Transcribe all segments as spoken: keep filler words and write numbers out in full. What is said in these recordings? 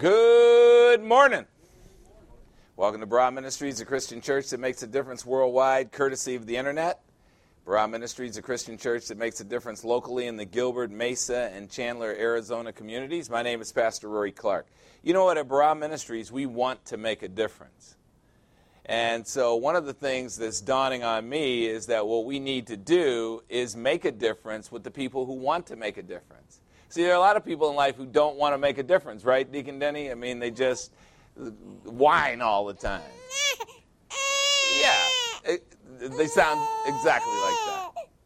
Good morning. Welcome to Barah Ministries, a Christian church that makes a difference worldwide, courtesy of the internet. Barah Ministries, a Christian church that makes a difference locally in the Gilbert, Mesa, and Chandler, Arizona communities. My name is Pastor Rory Clark. You know what, at Barah Ministries, we want to make a difference. And so one of the things that's dawning on me is that what we need to do is make a difference with the people who want to make a difference. See, there are a lot of people in life who don't want to make a difference, right, Deacon Denny? I mean, they just whine all the time. Yeah, it, they sound exactly like that.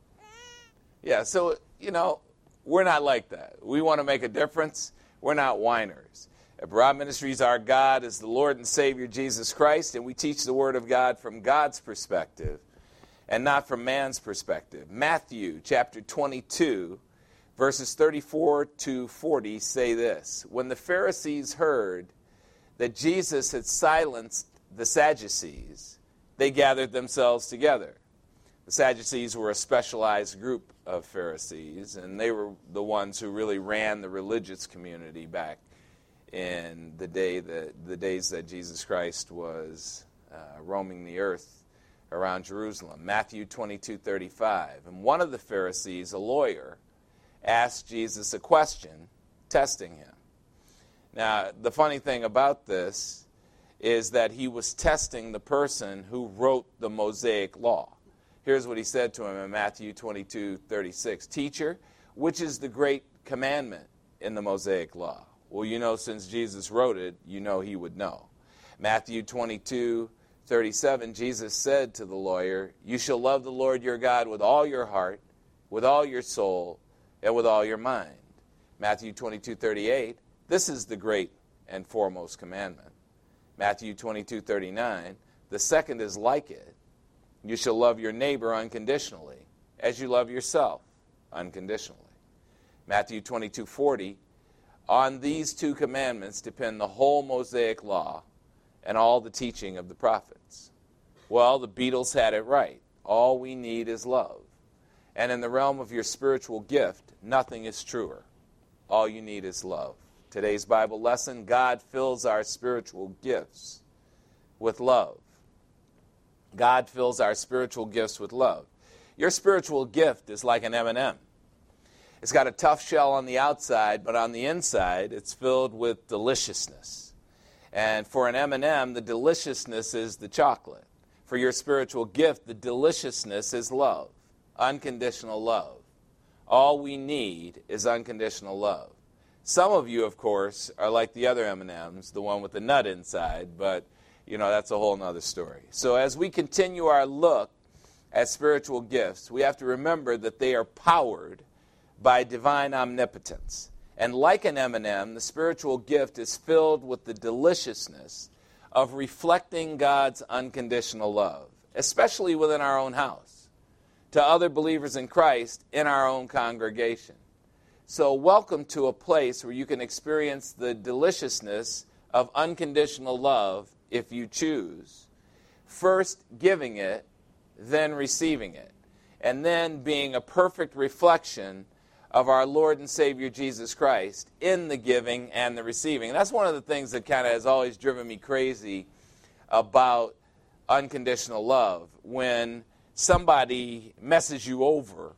Yeah, so, you know, we're not like that. We want to make a difference. We're not whiners. At Barah Ministries, our God is the Lord and Savior Jesus Christ, and we teach the Word of God from God's perspective and not from man's perspective. Matthew chapter twenty-two, verses thirty-four to forty say this: When the Pharisees heard that Jesus had silenced the Sadducees, they gathered themselves together. The Sadducees were a specialized group of Pharisees, and they were the ones who really ran the religious community back in the day that the days that Jesus Christ was uh, roaming the earth around Jerusalem. Matthew twenty-two thirty-five. And one of the Pharisees, a lawyer, asked Jesus a question, testing him. Now, the funny thing about this is that he was testing the person who wrote the Mosaic Law. Here's what he said to him in Matthew twenty-two thirty-six. Teacher, which is the great commandment in the Mosaic Law? Well, you know, since Jesus wrote it, you know he would know. Matthew twenty-two thirty-seven, Jesus said to the lawyer, you shall love the Lord your God with all your heart, with all your soul, and with all your mind. Matthew twenty-two thirty-eight, this is the great and foremost commandment. Matthew twenty-two thirty-nine, the second is like it. You shall love your neighbor unconditionally, as you love yourself unconditionally. Matthew twenty-two forty, on these two commandments depend the whole Mosaic Law and all the teaching of the prophets. Well, the Beatles had it right. All we need is love. And in the realm of your spiritual gift, nothing is truer. All you need is love. Today's Bible lesson, God fills our spiritual gifts with love. God fills our spiritual gifts with love. Your spiritual gift is like an M and M. It's got a tough shell on the outside, but on the inside, it's filled with deliciousness. And for an M and M, the deliciousness is the chocolate. For your spiritual gift, the deliciousness is love, unconditional love. All we need is unconditional love. Some of you, of course, are like the other M and M's, the one with the nut inside, but, you know, that's a whole other story. So as we continue our look at spiritual gifts, we have to remember that they are powered by divine omnipotence. And like an M and M, the spiritual gift is filled with the deliciousness of reflecting God's unconditional love, especially within our own house, to other believers in Christ in our own congregation. So welcome to a place where you can experience the deliciousness of unconditional love if you choose, first giving it, then receiving it, and then being a perfect reflection of our Lord and Savior Jesus Christ in the giving and the receiving. And that's one of the things that kind of has always driven me crazy about unconditional love. When somebody messes you over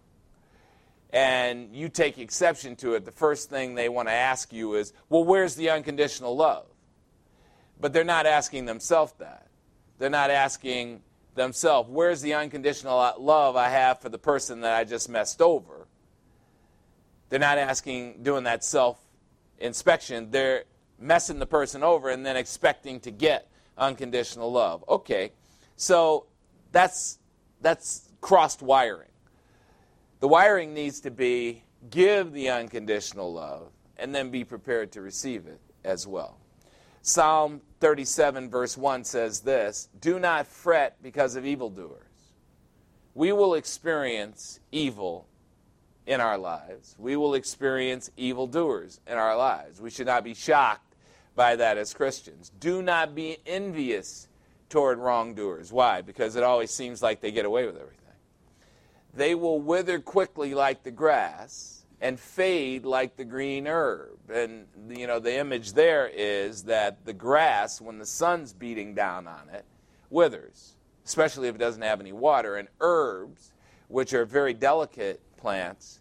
and you take exception to it, the first thing they want to ask you is, well, where's the unconditional love? But they're not asking themselves that. They're not asking themselves, where's the unconditional love I have for the person that I just messed over? They're not asking, doing that self-inspection. They're messing the person over and then expecting to get unconditional love. Okay, so that's that's crossed wiring. The wiring needs to be give the unconditional love and then be prepared to receive it as well. Psalm thirty-seven verse one says this, do not fret because of evildoers. We will experience evil in our lives. We will experience evildoers in our lives. We should not be shocked by that as Christians. Do not be envious toward wrongdoers. Why? Because it always seems like they get away with everything. They will wither quickly like the grass, and fade like the green herb. And, you know, the image there is that the grass, when the sun's beating down on it, withers, especially if it doesn't have any water. And herbs, which are very delicate plants,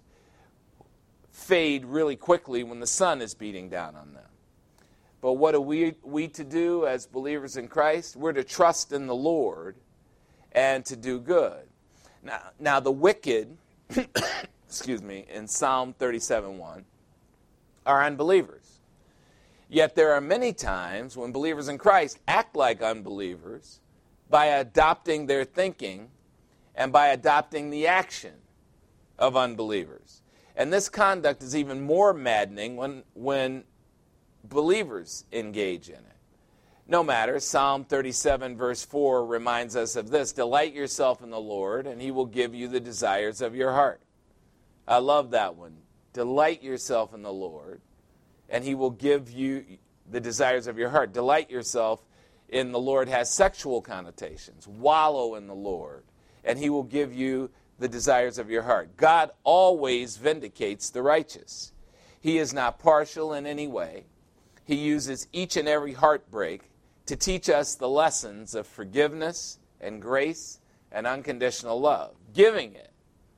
fade really quickly when the sun is beating down on them. But what are we, we to do as believers in Christ? We're to trust in the Lord and to do good. Now, now the wicked, excuse me, in Psalm thirty-seven one, are unbelievers. Yet there are many times when believers in Christ act like unbelievers by adopting their thinking and by adopting the action of unbelievers. And this conduct is even more maddening when, when believers engage in it. No matter, Psalm thirty-seven verse four reminds us of this: delight yourself in the Lord, and he will give you the desires of your heart. I love that one. Delight yourself in the Lord, and he will give you the desires of your heart. Delight yourself in the Lord has sexual connotations. Wallow in the Lord, and he will give you the desires of your heart. God always vindicates the righteous. He is not partial in any way. He uses each and every heartbreak to teach us the lessons of forgiveness and grace and unconditional love. Giving it.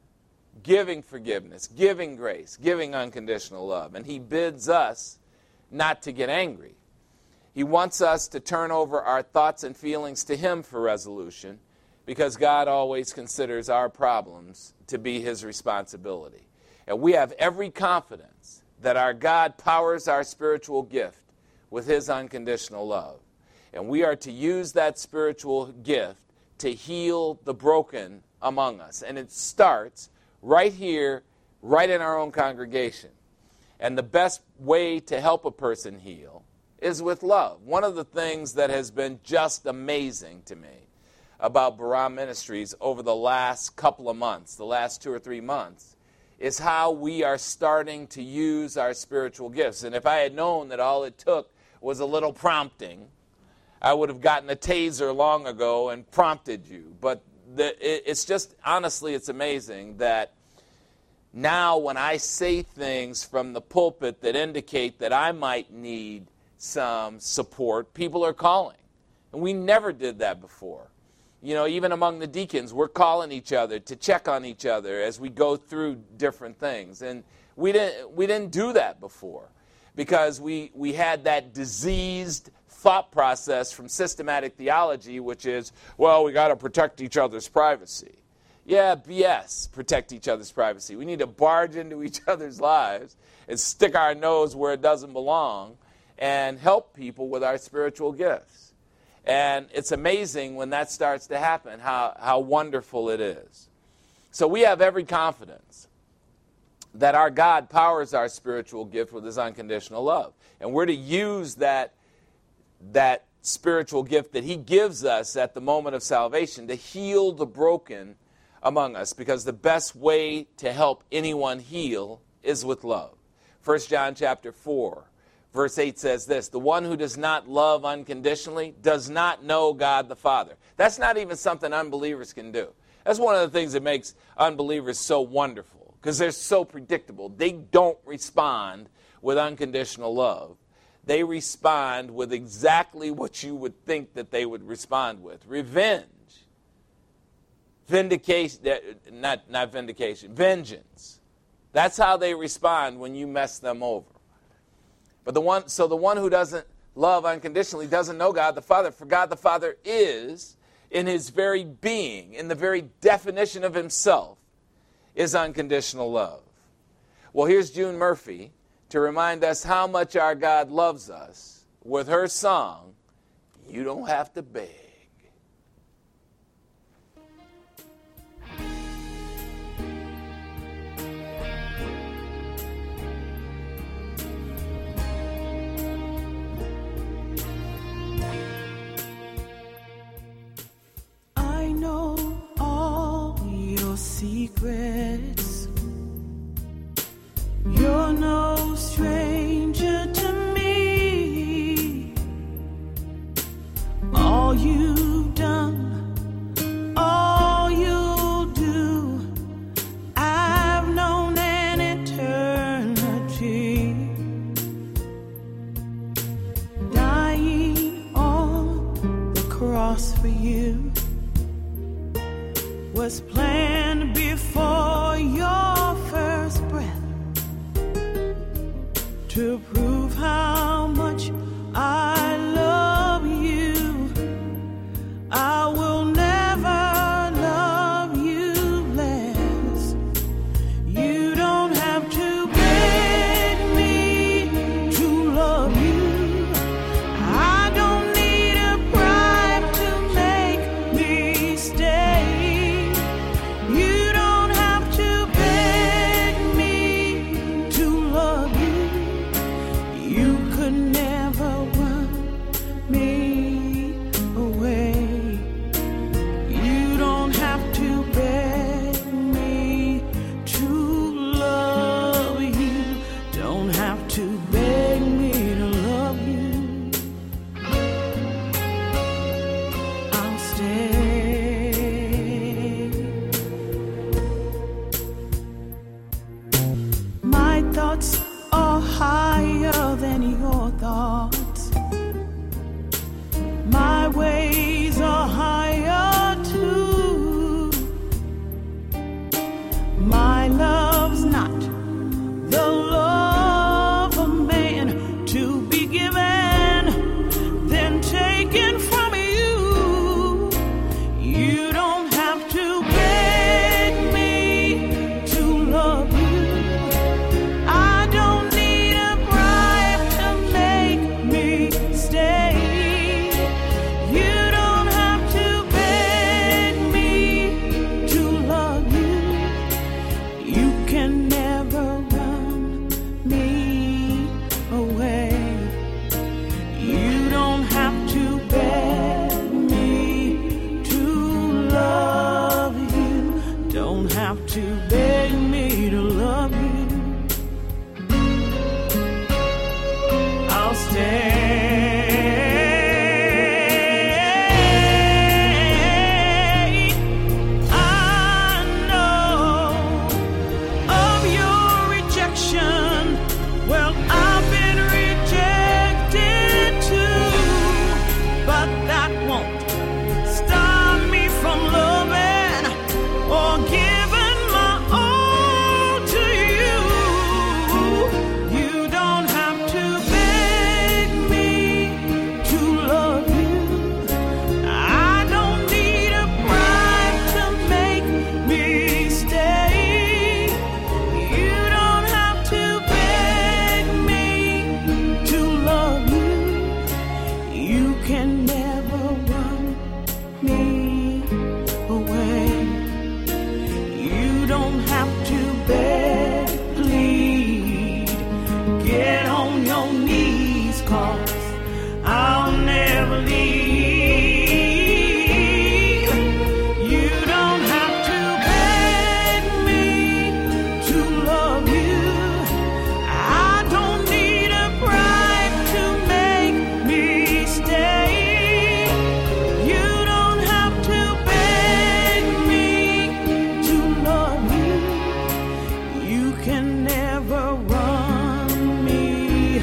Giving forgiveness, giving grace, giving unconditional love. And he bids us not to get angry. He wants us to turn over our thoughts and feelings to him for resolution, because God always considers our problems to be his responsibility. And we have every confidence that our God powers our spiritual gift with his unconditional love. And we are to use that spiritual gift to heal the broken among us. And it starts right here, right in our own congregation. And the best way to help a person heal is with love. One of the things that has been just amazing to me about Barah Ministries over the last couple of months, the last two or three months, is how we are starting to use our spiritual gifts. And if I had known that all it took was a little prompting, I would have gotten a taser long ago and prompted you. But the, it, it's just, honestly, it's amazing that now when I say things from the pulpit that indicate that I might need some support, people are calling. And we never did that before. You know, even among the deacons, we're calling each other to check on each other as we go through different things. And we didn't we didn't do that before because we, we had that diseased thought process from systematic theology, which is, well, we got to protect each other's privacy. Yeah, B S, protect each other's privacy. We need to barge into each other's lives and stick our nose where it doesn't belong and help people with our spiritual gifts. And it's amazing when that starts to happen, how, how wonderful it is. So we have every confidence that our God powers our spiritual gift with his unconditional love. And we're to use that, that spiritual gift that he gives us at the moment of salvation to heal the broken among us, because the best way to help anyone heal is with love. First John chapter four. Verse eight says this: the one who does not love unconditionally does not know God the Father. That's not even something unbelievers can do. That's one of the things that makes unbelievers so wonderful, because they're so predictable. They don't respond with unconditional love. They respond with exactly what you would think that they would respond with: revenge, vindication, not, not vindication, vengeance. That's how they respond when you mess them over. But the one, so the one who doesn't love unconditionally doesn't know God the Father, for God the Father is, in his very being, in the very definition of himself, is unconditional love. Well, here's June Murphy to remind us how much our God loves us with her song, You Don't Have to Beg. Secrets. You're no stranger to me. All you thoughts are higher than your thoughts. My ways are higher too. My love's not the love of man to be given, then taken from you. You don't have to beg me to love you. I don't need a bribe to make me stay. You don't have to beg me to love you. You can never run me away. You don't have to beg me to love you. Don't have to beg me to love you. I'll stay. I know of your rejection. Well, I've been rejected too, but that won't stop me from loving or giving my all to you. You don't have to beg me to love you. I don't need a bribe to make me stay. You don't have to beg me to love you. You can never run me away. You don't have to beg, plead, get on your knees, 'cause I'll never leave. You don't have to beg me to love you. I don't need a bribe to make me stay. You don't have to beg me to love you. You can never run me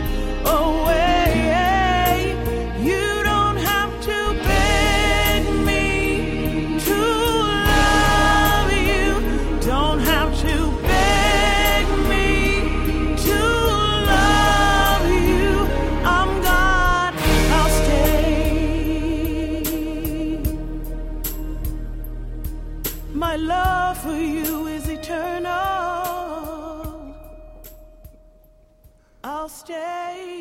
away. You don't have to beg me to love you. Don't have to beg me to love you. I'm God, I'll stay. My love for you is eternal. I'll stay.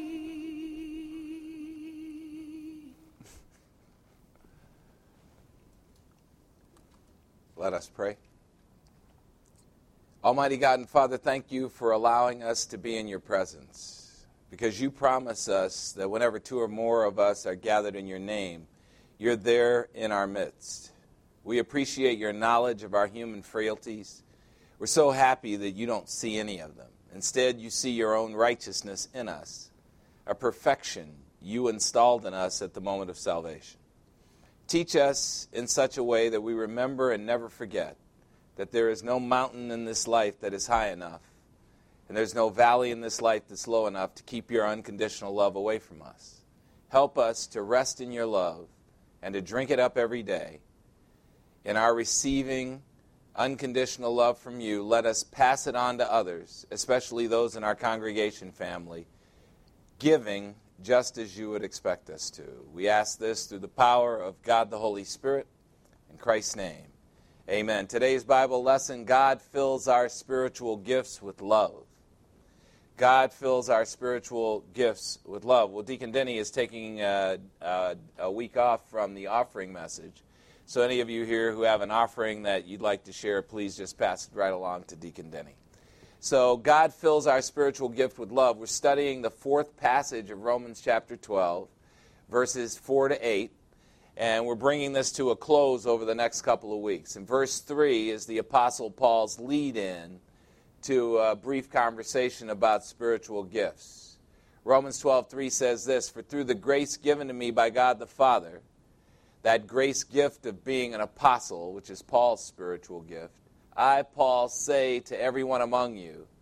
Let us pray. Almighty God and Father, thank you for allowing us to be in your presence, because you promise us that whenever two or more of us are gathered in your name, you're there in our midst. We appreciate your knowledge of our human frailties. We're so happy that you don't see any of them. Instead, you see your own righteousness in us, a perfection you installed in us at the moment of salvation. Teach us in such a way that we remember and never forget that there is no mountain in this life that is high enough, and there's no valley in this life that's low enough to keep your unconditional love away from us. Help us to rest in your love and to drink it up every day. In our receiving unconditional love from you, let us pass it on to others, especially those in our congregation family, giving just as you would expect us to. We ask this through the power of God the Holy Spirit, in Christ's name. Amen. Today's Bible lesson, God fills our spiritual gifts with love. God fills our spiritual gifts with love. Well, Deacon Denny is taking a, a, a week off from the offering message. So any of you here who have an offering that you'd like to share, please just pass it right along to Deacon Denny. So God fills our spiritual gift with love. We're studying the fourth passage of Romans chapter twelve, verses four to eight. And we're bringing this to a close over the next couple of weeks. And verse three is the Apostle Paul's lead-in to a brief conversation about spiritual gifts. Romans twelve three says this, "For through the grace given to me by God the Father," that grace gift of being an apostle, which is Paul's spiritual gift, "I, Paul, say to everyone among you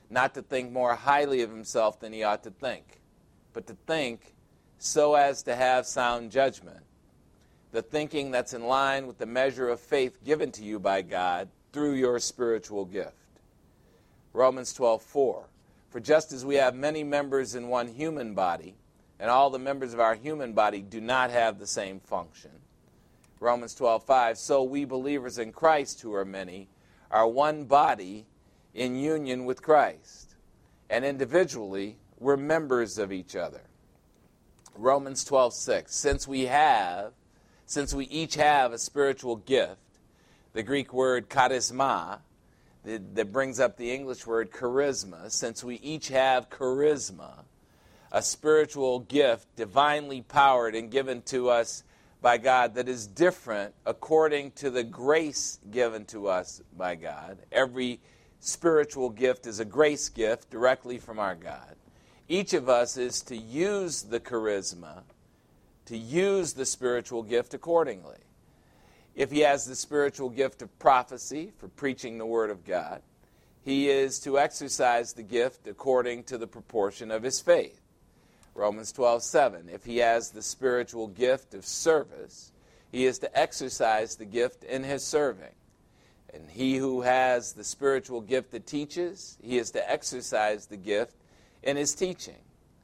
not to think more highly of himself than he ought to think, but to think so as to have sound judgment, the thinking that's in line with the measure of faith given to you by God through your spiritual gift. Romans twelve four, for just as we have many members in one human body, and all the members of our human body do not have the same function. Romans twelve five, so we believers in Christ, who are many, are one body in union with Christ, and individually we're members of each other. Romans twelve six, since we have, since we each have a spiritual gift, the Greek word charisma, that, that brings up the English word charisma, since we each have charisma, a spiritual gift divinely powered and given to us by God that is different according to the grace given to us by God. Every spiritual gift is a grace gift directly from our God. Each of us is to use the charisma, to use the spiritual gift accordingly. If he has the spiritual gift of prophecy for preaching the Word of God, he is to exercise the gift according to the proportion of his faith. Romans twelve seven, if he has the spiritual gift of service, he is to exercise the gift in his serving. And he who has the spiritual gift that teaches, he is to exercise the gift in his teaching.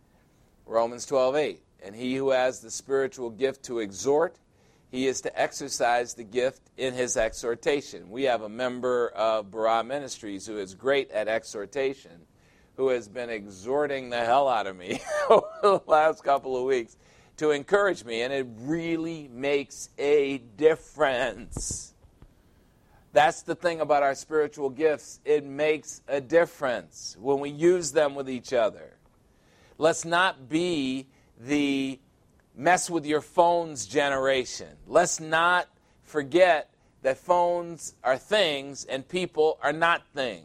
Romans twelve eight, and he who has the spiritual gift to exhort, he is to exercise the gift in his exhortation. We have a member of Barah Ministries who is great at exhortation, who has been exhorting the hell out of me over the last couple of weeks to encourage me, and it really makes a difference. That's the thing about our spiritual gifts. It makes a difference when we use them with each other. Let's not be the mess with your phones generation. Let's not forget that phones are things and people are not things.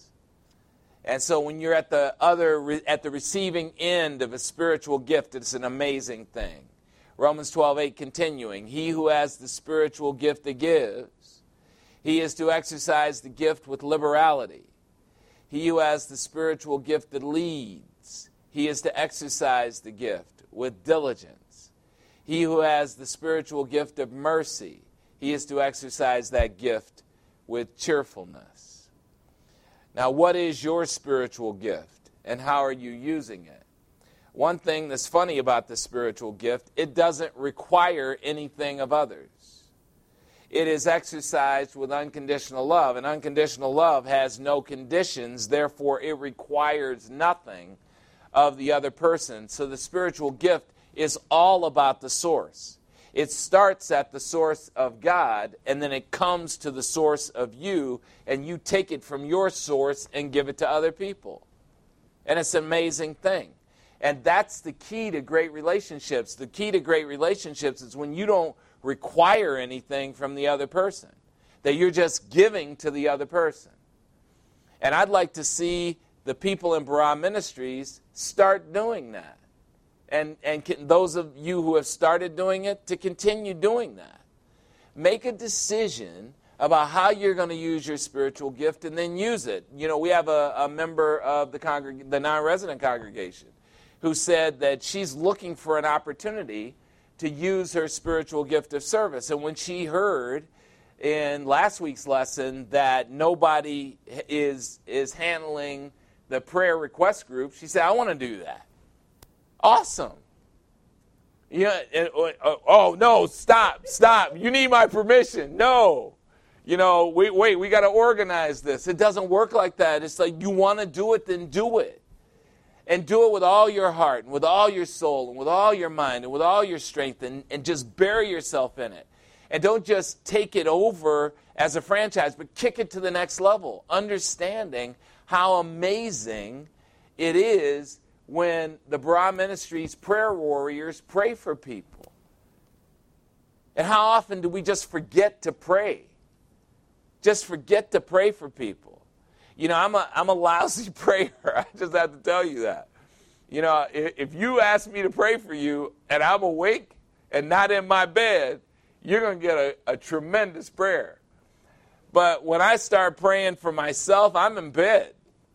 And so when you're at the other at the receiving end of a spiritual gift, it's an amazing thing. Romans twelve eight continuing, he who has the spiritual gift that gives, he is to exercise the gift with liberality. He who has the spiritual gift that leads, he is to exercise the gift with diligence. He who has the spiritual gift of mercy, he is to exercise that gift with cheerfulness. Now, what is your spiritual gift, and how are you using it? One thing that's funny about the spiritual gift, it doesn't require anything of others. It is exercised with unconditional love, and unconditional love has no conditions, therefore it requires nothing of the other person. So the spiritual gift is all about the source. It starts at the source of God, and then it comes to the source of you, and you take it from your source and give it to other people. And it's an amazing thing. And that's the key to great relationships. The key to great relationships is when you don't require anything from the other person, that you're just giving to the other person. And I'd like to see the people in Barah Ministries start doing that. And, and can, those of you who have started doing it, to continue doing that. Make a decision about how you're going to use your spiritual gift and then use it. You know, we have a, a member of the, congreg- the non-resident congregation who said that she's looking for an opportunity to use her spiritual gift of service. And when she heard in last week's lesson that nobody is, is handling the prayer request group, she said, I want to do that. Awesome. Yeah. And, uh, oh no! Stop! Stop! You need my permission. No. You know. Wait. Wait. We got to organize this. It doesn't work like that. It's like you want to do it, then do it, and do it with all your heart, and with all your soul, and with all your mind, and with all your strength, and, and just bury yourself in it. And don't just take it over as a franchise, but kick it to the next level, understanding how amazing it is when the Barah Ministries prayer warriors pray for people. And how often do we just forget to pray? Just forget to pray for people. You know, I'm a, I'm a lousy prayer. I just have to tell you that. You know, if, if you ask me to pray for you and I'm awake and not in my bed, you're going to get a, a tremendous prayer. But when I start praying for myself, I'm in bed.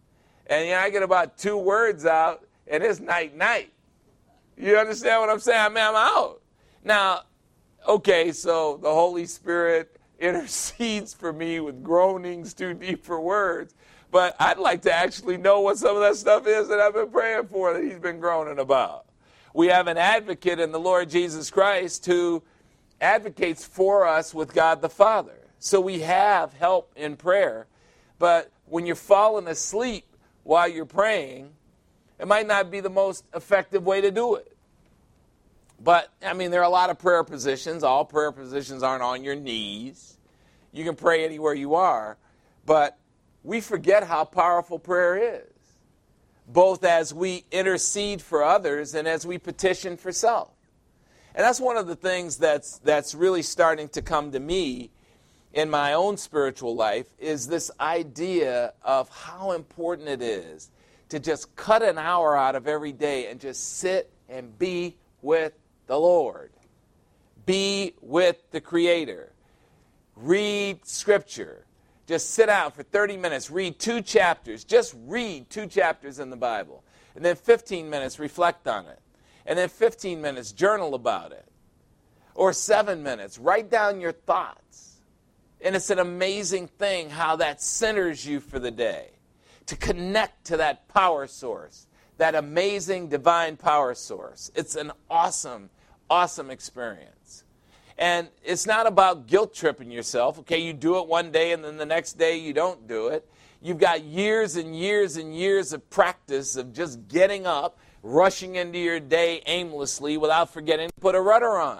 And you know, I get about two words out, and it's night-night. You understand what I'm saying? I mean, I'm out. Now, okay, so the Holy Spirit intercedes for me with groanings too deep for words. But I'd like to actually know what some of that stuff is that I've been praying for, that he's been groaning about. We have an advocate in the Lord Jesus Christ who advocates for us with God the Father. So we have help in prayer. But when you're falling asleep while you're praying, it might not be the most effective way to do it. But, I mean, there are a lot of prayer positions. All prayer positions aren't on your knees. You can pray anywhere you are. But we forget how powerful prayer is, both as we intercede for others and as we petition for self. And that's one of the things that's that's really starting to come to me in my own spiritual life, is this idea of how important it is to just cut an hour out of every day and just sit and be with the Lord. Be with the Creator. Read Scripture. Just sit down for thirty minutes, read two chapters. Just read two chapters in the Bible. And then fifteen minutes, reflect on it. And then fifteen minutes, journal about it. Or seven minutes, write down your thoughts. And it's an amazing thing how that centers you for the day. To connect to that power source, that amazing divine power source. It's an awesome, awesome experience. And it's not about guilt tripping yourself. Okay, you do it one day and then the next day you don't do it. You've got years and years and years of practice of just getting up, rushing into your day aimlessly without forgetting to put a rudder on.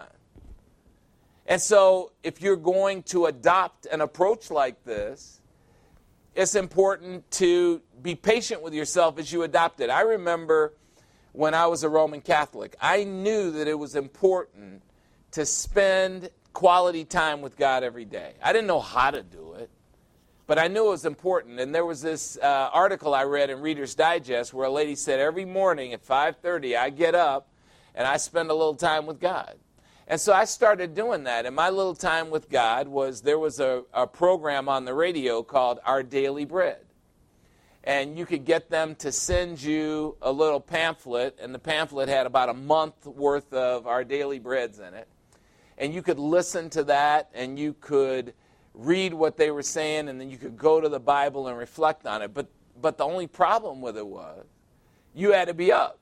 And so if you're going to adopt an approach like this, it's important to be patient with yourself as you adopt it. I remember when I was a Roman Catholic, I knew that it was important to spend quality time with God every day. I didn't know how to do it, but I knew it was important. And there was this uh, article I read in Reader's Digest where a lady said, every morning at five thirty, I get up and I spend a little time with God. And so I started doing that. And my little time with God was, there was a, a program on the radio called Our Daily Bread. And you could get them to send you a little pamphlet, and the pamphlet had about a month worth of Our Daily Breads in it. And you could listen to that, and you could read what they were saying, and then you could go to the Bible and reflect on it. But but the only problem with it was, you had to be up.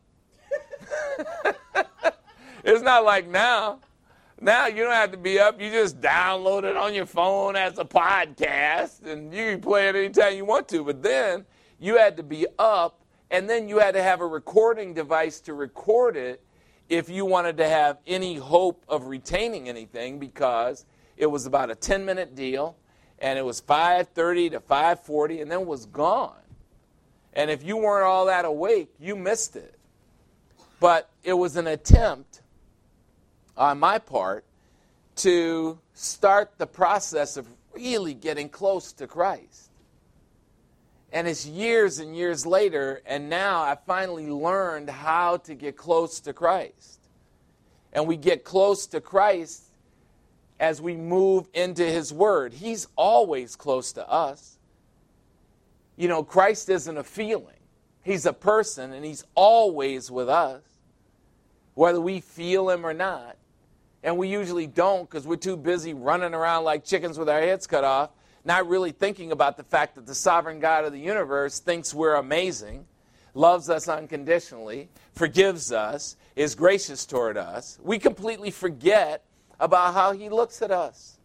It's not like now. Now you don't have to be up. You just download it on your phone as a podcast, and you can play it anytime you want to. But then you had to be up, and then you had to have a recording device to record it if you wanted to have any hope of retaining anything, because it was about a ten-minute deal, and it was five thirty to five forty, and then it was gone. And if you weren't all that awake, you missed it. But it was an attempt on my part to start the process of really getting close to Christ. And it's years and years later, and now I finally learned how to get close to Christ. And we get close to Christ as we move into His Word. He's always close to us. You know, Christ isn't a feeling. He's a person, and He's always with us, whether we feel Him or not. And we usually don't, because we're too busy running around like chickens with our heads cut off, not really thinking about the fact that the sovereign God of the universe thinks we're amazing, loves us unconditionally, forgives us, is gracious toward us. We completely forget about how He looks at us.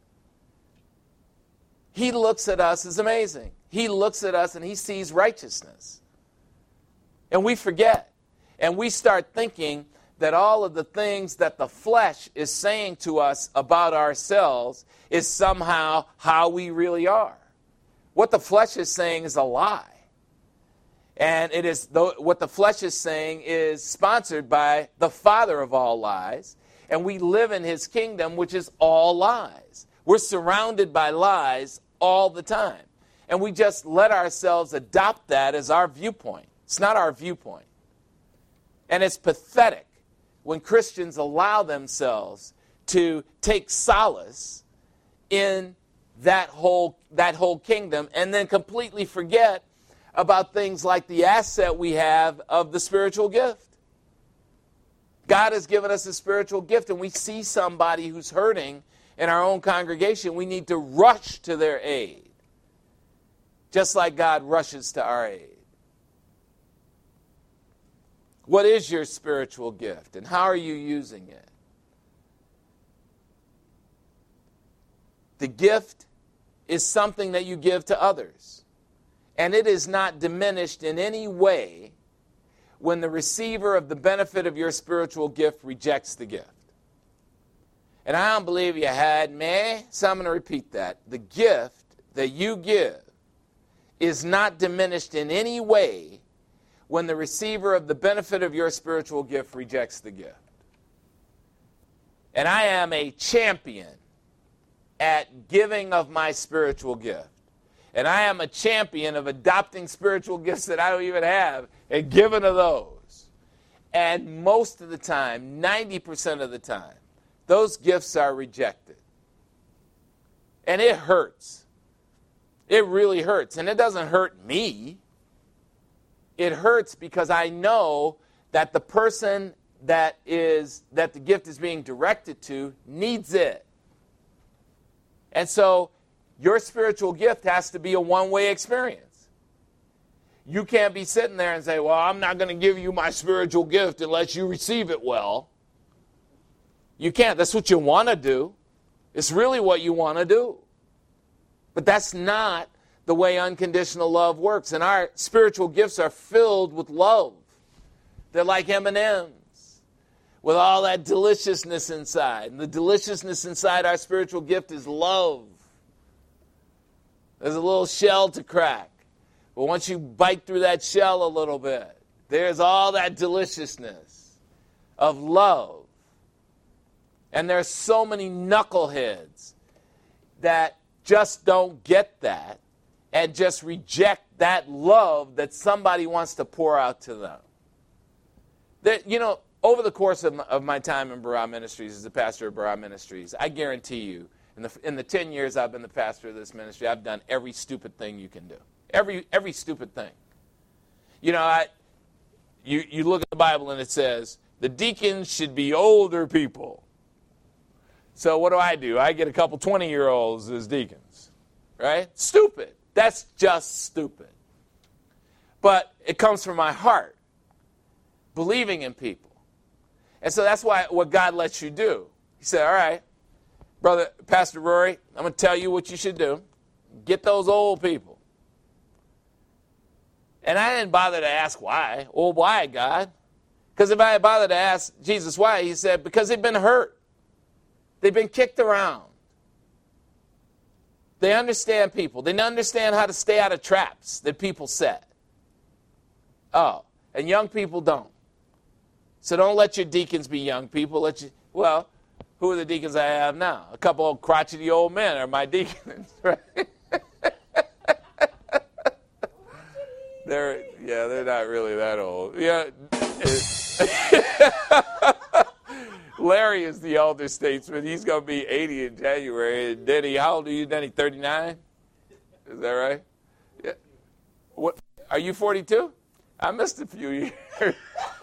He looks at us as amazing. He looks at us and He sees righteousness. And we forget. And we start thinking that all of the things that the flesh is saying to us about ourselves is somehow how we really are. What the flesh is saying is a lie. And it is what the flesh is saying is sponsored by the father of all lies. And we live in His kingdom, which is all lies. We're surrounded by lies all the time. And we just let ourselves adopt that as our viewpoint. It's not our viewpoint. And it's pathetic when Christians allow themselves to take solace in that whole, that whole kingdom and then completely forget about things like the asset we have of the spiritual gift. God has given us a spiritual gift, and we see somebody who's hurting in our own congregation. We need to rush to their aid, just like God rushes to our aid. What is your spiritual gift, and how are you using it? The gift is something that you give to others, and it is not diminished in any way when the receiver of the benefit of your spiritual gift rejects the gift. And I don't believe you had me, so I'm going to repeat that. The gift that you give is not diminished in any way when the receiver of the benefit of your spiritual gift rejects the gift. And I am a champion at giving of my spiritual gift. And I am a champion of adopting spiritual gifts that I don't even have and giving of those. And most of the time, ninety percent of the time, those gifts are rejected. And it hurts. It really hurts. And it doesn't hurt me. It hurts because I know that the person that is that the gift is being directed to needs it. And so your spiritual gift has to be a one-way experience. You can't be sitting there and say, well, I'm not going to give you my spiritual gift unless you receive it well. You can't. That's what you want to do. It's really what you want to do. But that's not the way unconditional love works. And our spiritual gifts are filled with love. They're like M and M's with all that deliciousness inside. And the deliciousness inside our spiritual gift is love. There's a little shell to crack. But once you bite through that shell a little bit, there's all that deliciousness of love. And there's so many knuckleheads that just don't get that and just reject that love that somebody wants to pour out to them. That, you know, over the course of my, of my time in Barah Ministries, as the pastor of Barah Ministries, I guarantee you, in the, in the ten years I've been the pastor of this ministry, I've done every stupid thing you can do. Every every stupid thing. You know, I you, you look at the Bible and it says, the deacons should be older people. So what do I do? I get a couple twenty-year-olds as deacons, right? Stupid. That's just stupid. But it comes from my heart, believing in people. And so that's why what God lets you do. He said, all right, Brother Pastor Rory, I'm going to tell you what you should do. Get those old people. And I didn't bother to ask why. Well, why, God? Because if I had bothered to ask Jesus why, he said, because they've been hurt. They've been kicked around. They understand people. They understand how to stay out of traps that people set. Oh, and young people don't. So don't let your deacons be young people. Let you, well, who are the deacons I have now? A couple of crotchety old men are my deacons, right? They're, yeah, they're not really that old. Yeah. Larry is the elder statesman. He's going to be eighty in January. And Denny, how old are you, Denny? thirty-nine? Is that right? Yeah. What? Are you forty-two? I missed a few years.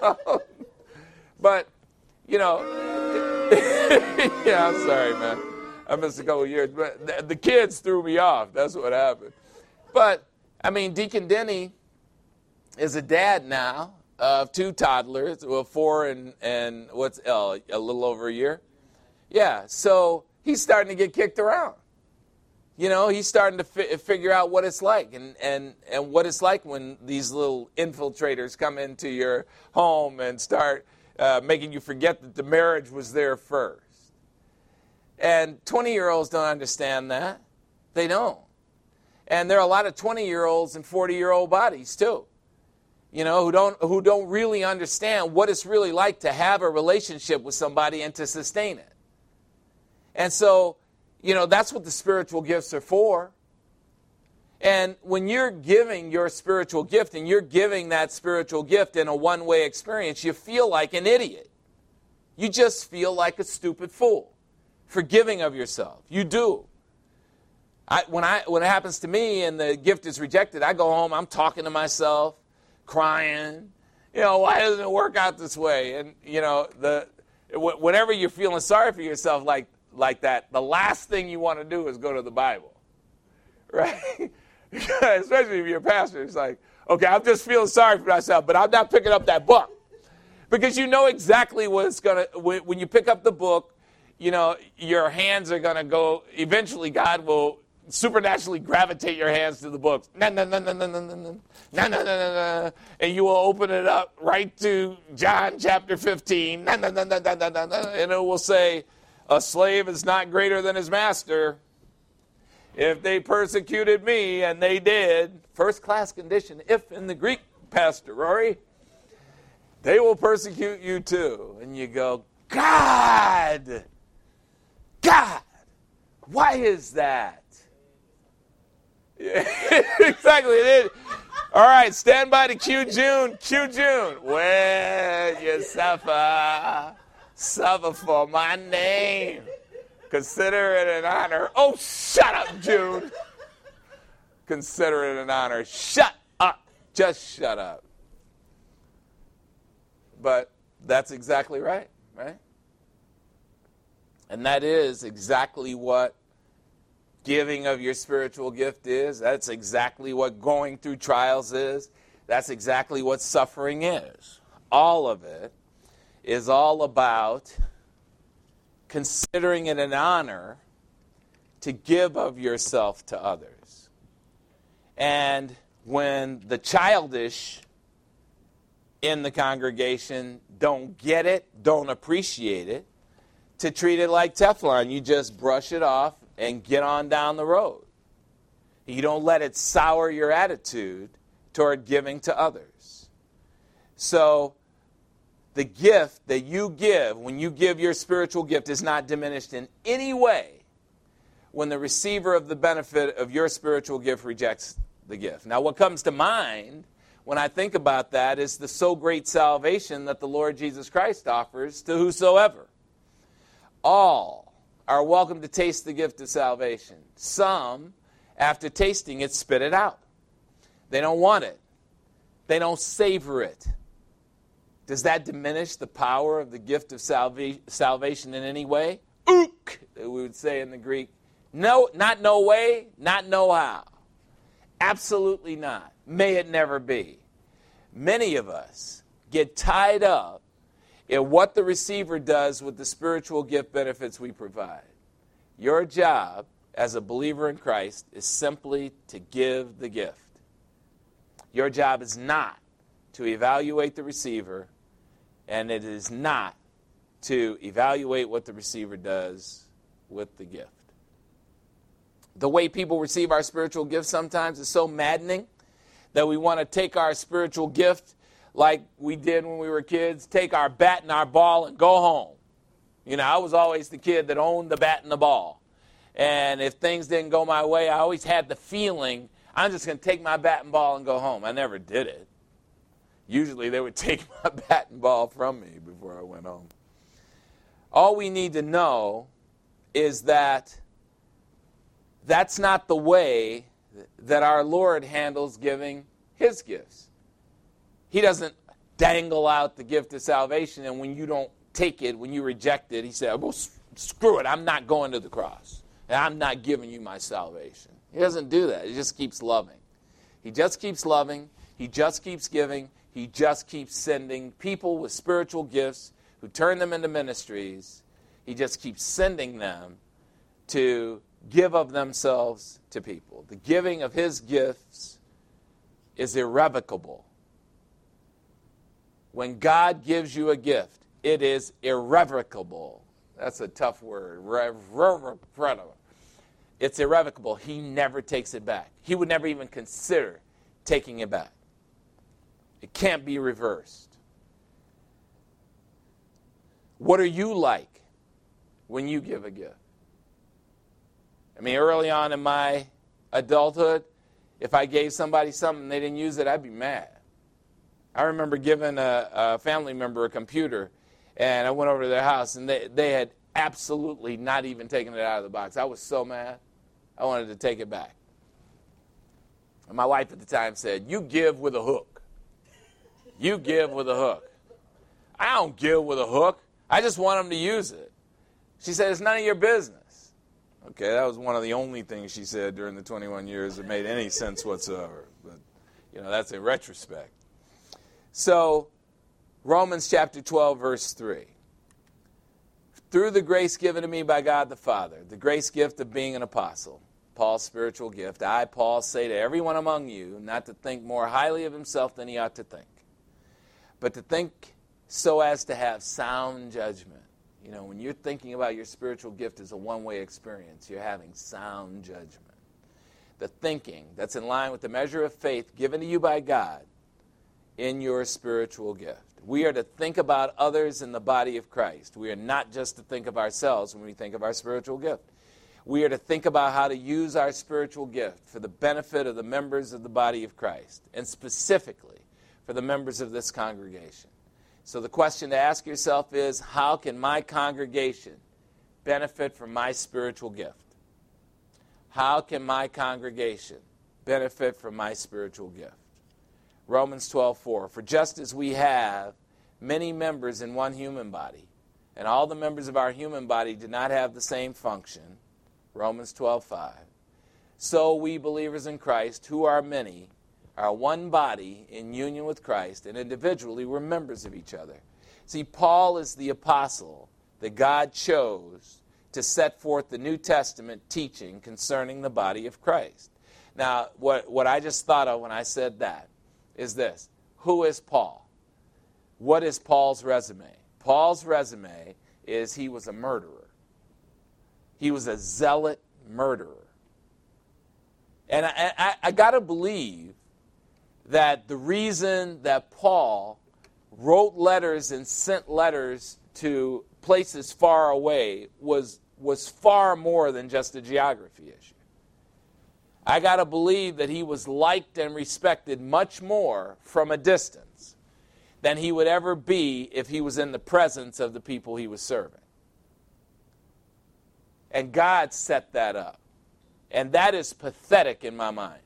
But, you know, yeah, I'm sorry, man. I missed a couple of years. But the, the kids threw me off. That's what happened. But, I mean, Deacon Denny is a dad now of two toddlers, well, four and, and what's uh, a little over a year. Yeah, so he's starting to get kicked around. You know, he's starting to fi- figure out what it's like and, and, and what it's like when these little infiltrators come into your home and start uh, making you forget that the marriage was there first. And twenty-year-olds don't understand that. They don't. And there are a lot of twenty-year-olds and forty-year-old bodies, too. You know, who don't who don't really understand what it's really like to have a relationship with somebody and to sustain it. And so, you know, that's what the spiritual gifts are for. And when you're giving your spiritual gift and you're giving that spiritual gift in a one-way experience, you feel like an idiot. You just feel like a stupid fool for giving of yourself. You do. I, when I when it happens to me and the gift is rejected, I go home, I'm talking to myself, crying. You know, why doesn't it work out this way? And, you know, the whenever you're feeling sorry for yourself like like that, the last thing you want to do is go to the Bible, right? Especially if you're a pastor. It's like, okay, I'm just feeling sorry for myself, but I'm not picking up that book. Because you know exactly what it's going to, when you pick up the book, you know, your hands are going to go, eventually God will supernaturally gravitate your hands to the books. Na, na, na, na, na, na, na, na, na, na, na, and you will open it up right to John chapter fifteen, na, na, na, na, na, na, na, and it will say, a slave is not greater than his master. If they persecuted me, and they did, first class condition, if in the Greek, Pastor Rory, they will persecute you too. And you go, God, God, why is that? Yeah, exactly, it is. All right, stand by to Q June, Q June. When you suffer, suffer for my name. Consider it an honor. Oh, shut up, June. Consider it an honor. Shut up. Just shut up. But that's exactly right, right? And that is exactly what giving of your spiritual gift is. That's exactly what going through trials is. That's exactly what suffering is. All of it is all about considering it an honor to give of yourself to others. And when the childish in the congregation don't get it, don't appreciate it, to treat it like Teflon. You just brush it off and get on down the road. You don't let it sour your attitude toward giving to others. So the gift that you give, when you give your spiritual gift, is not diminished in any way when the receiver of the benefit of your spiritual gift rejects the gift. Now, what comes to mind when I think about that is the so great salvation that the Lord Jesus Christ offers to whosoever. All are welcome to taste the gift of salvation. Some, after tasting it, spit it out. They don't want it. They don't savor it. Does that diminish the power of the gift of salva- salvation in any way? Ook, we would say in the Greek. No, not no way, not no how. Absolutely not. May it never be. Many of us get tied up in what the receiver does with the spiritual gift benefits we provide. Your job as a believer in Christ is simply to give the gift. Your job is not to evaluate the receiver, and it is not to evaluate what the receiver does with the gift. The way people receive our spiritual gifts sometimes is so maddening that we want to take our spiritual gift like we did when we were kids, take our bat and our ball and go home. You know, I was always the kid that owned the bat and the ball. And if things didn't go my way, I always had the feeling, I'm just going to take my bat and ball and go home. I never did it. Usually they would take my bat and ball from me before I went home. All we need to know is that that's not the way that our Lord handles giving his gifts. He doesn't dangle out the gift of salvation, and when you don't take it, when you reject it, he said, well, screw it, I'm not going to the cross. And I'm not giving you my salvation. He doesn't do that. He just keeps loving. He just keeps loving. He just keeps giving. He just keeps sending people with spiritual gifts who turn them into ministries. He just keeps sending them to give of themselves to people. The giving of his gifts is irrevocable. When God gives you a gift, it is irrevocable. That's a tough word. Irrevocable. It's irrevocable. He never takes it back. He would never even consider taking it back. It can't be reversed. What are you like when you give a gift? I mean, early on in my adulthood, if I gave somebody something and they didn't use it, I'd be mad. I remember giving a, a family member a computer, and I went over to their house, and they, they had absolutely not even taken it out of the box. I was so mad. I wanted to take it back. And my wife at the time said, you give with a hook. You give with a hook. I don't give with a hook. I just want them to use it. She said, it's none of your business. Okay, that was one of the only things she said during the twenty-one years that made any sense whatsoever. But, you know, that's in retrospect. So, Romans chapter twelve, verse three. Through the grace given to me by God the Father, the grace gift of being an apostle, Paul's spiritual gift, I, Paul, say to everyone among you not to think more highly of himself than he ought to think, but to think so as to have sound judgment. You know, when you're thinking about your spiritual gift as a one-way experience, you're having sound judgment. The thinking that's in line with the measure of faith given to you by God in your spiritual gift. We are to think about others in the body of Christ. We are not just to think of ourselves when we think of our spiritual gift. We are to think about how to use our spiritual gift for the benefit of the members of the body of Christ, and specifically for the members of this congregation. So the question to ask yourself is, how can my congregation benefit from my spiritual gift? How can my congregation benefit from my spiritual gift? Romans twelve four, for just as we have many members in one human body, and all the members of our human body do not have the same function, Romans twelve five, so we believers in Christ, who are many, are one body in union with Christ, and individually we're members of each other. See, Paul is the apostle that God chose to set forth the New Testament teaching concerning the body of Christ. Now, what, what I just thought of when I said that is this. Who is Paul? What is Paul's resume? Paul's resume is he was a murderer. He was a zealot murderer. And I, I, I got to believe that the reason that Paul wrote letters and sent letters to places far away was, was far more than just a geography issue. I got to believe that he was liked and respected much more from a distance than he would ever be if he was in the presence of the people he was serving. And God set that up. And that is pathetic in my mind.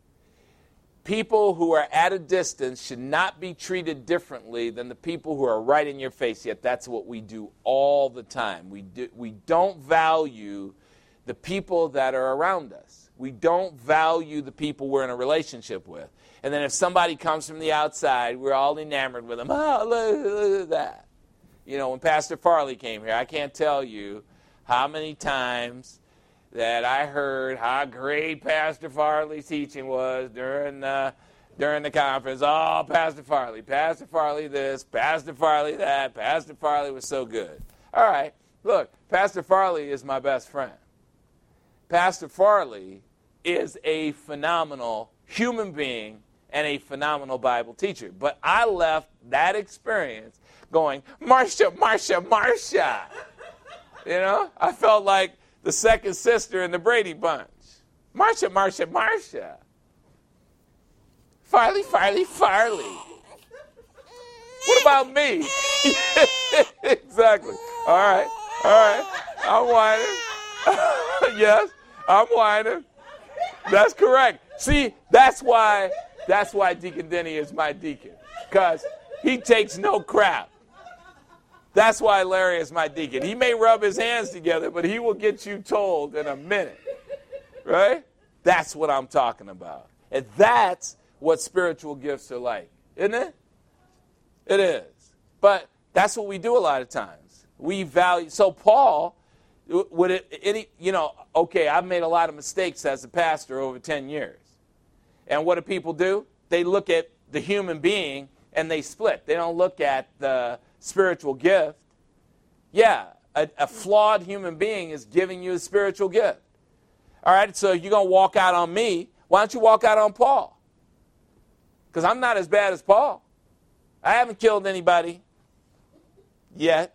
People who are at a distance should not be treated differently than the people who are right in your face, yet that's what we do all the time. We, do, we don't value the people that are around us. We don't value the people we're in a relationship with. And then if somebody comes from the outside, we're all enamored with them. Oh, look, look at that. You know, when Pastor Farley came here, I can't tell you how many times that I heard how great Pastor Farley's teaching was during the, during the conference. Oh, Pastor Farley, Pastor Farley this, Pastor Farley that, Pastor Farley was so good. All right, look, Pastor Farley is my best friend. Pastor Farley is a phenomenal human being and a phenomenal Bible teacher. But I left that experience going, Marcia, Marcia, Marcia. You know, I felt like the second sister in the Brady Bunch. Marcia, Marcia, Marcia. Farley, Farley, Farley. What about me? Exactly. All right, all right. I'm whining. Yes, I'm whining. That's correct. See, that's why, that's why Deacon Denny is my deacon, because he takes no crap. That's why Larry is my deacon. He may rub his hands together, but he will get you told in a minute. Right? That's what I'm talking about. And that's what spiritual gifts are like. Isn't it? It is. But that's what we do a lot of times. We value. So Paul, would it, any, you know, okay, I've made a lot of mistakes as a pastor over ten years. And what do people do? They look at the human being and they split. They don't look at the spiritual gift. Yeah, a, a flawed human being is giving you a spiritual gift. All right, so if you're going to walk out on me, why don't you walk out on Paul? Because I'm not as bad as Paul. I haven't killed anybody yet.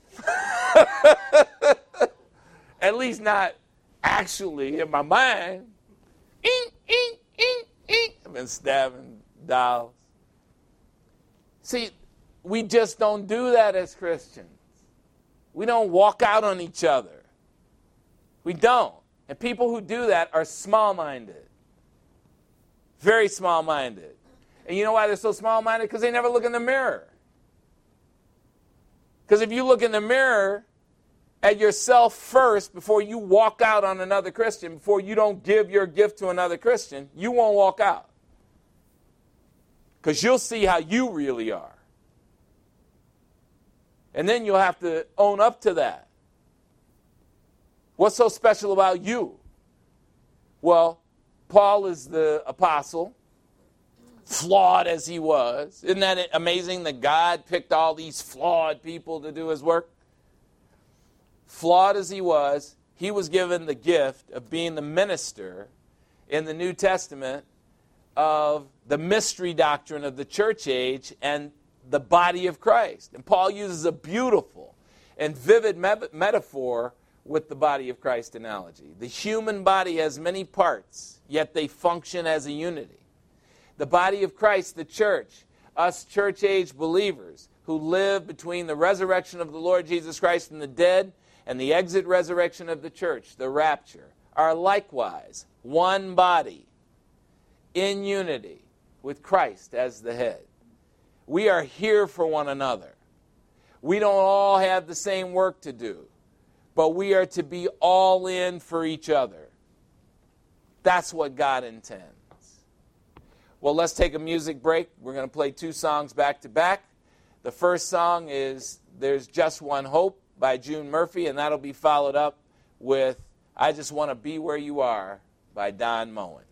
At least not actually in my mind. Ink, ink, ink, ink. I've been stabbing dolls. See, we just don't do that as Christians. We don't walk out on each other. We don't. And people who do that are small-minded. Very small-minded. And you know why they're so small-minded? Because they never look in the mirror. Because if you look in the mirror at yourself first before you walk out on another Christian, before you don't give your gift to another Christian, you won't walk out. Because you'll see how you really are. And then you'll have to own up to that. What's so special about you? Well, Paul is the apostle, flawed as he was. Isn't that amazing that God picked all these flawed people to do his work? Flawed as he was, he was given the gift of being the minister in the New Testament of the mystery doctrine of the church age and the body of Christ. And Paul uses a beautiful and vivid me- metaphor with the body of Christ analogy. The human body has many parts, yet they function as a unity. The body of Christ, the church, us church-age believers who live between the resurrection of the Lord Jesus Christ from the dead and the exit resurrection of the church, the rapture, are likewise one body in unity with Christ as the head. We are here for one another. We don't all have the same work to do, but we are to be all in for each other. That's what God intends. Well, let's take a music break. We're going to play two songs back to back. The first song is There's Just One Hope by June Murphy, and that'll be followed up with I Just Want to Be Where You Are by Don Moen.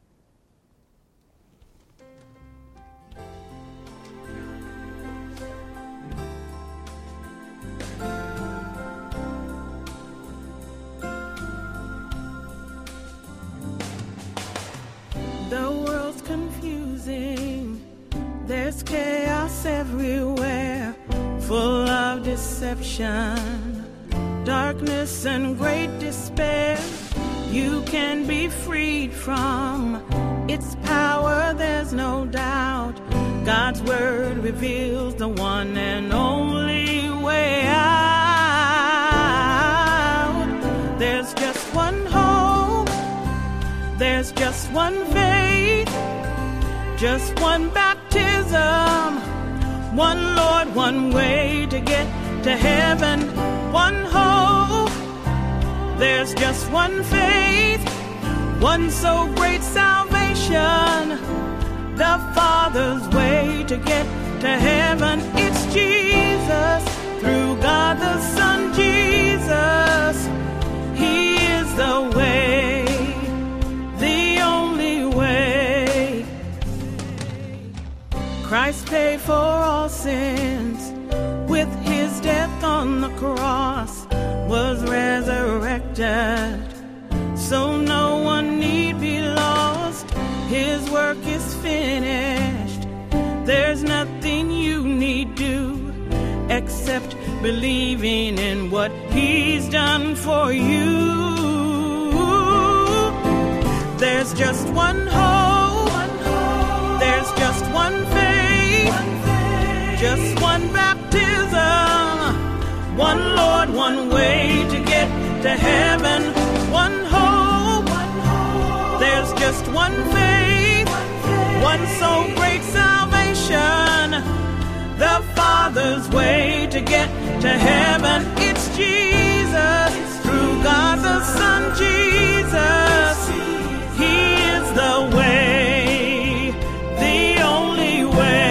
The world's confusing. There's chaos everywhere, full of deception, darkness and great despair. You can be freed from its power, there's no doubt. God's word reveals the one and only way out. There's just one hope. There's just one faith, just one baptism, one Lord, one way to get to heaven, one hope. There's just one faith, one so great salvation, the Father's way to get to heaven. It's Jesus, through God the Son, Jesus. He is the way. Christ paid for all sins with his death on the cross, was resurrected, so no one need be lost. His work is finished. There's nothing you need do except believing in what he's done for you. There's just one hope. There's just one faith. Just one baptism, one Lord, one way to get to heaven, one hope. There's just one faith, one so great salvation, the Father's way to get to heaven. It's Jesus, through God the Son, Jesus. He is the way, the only way.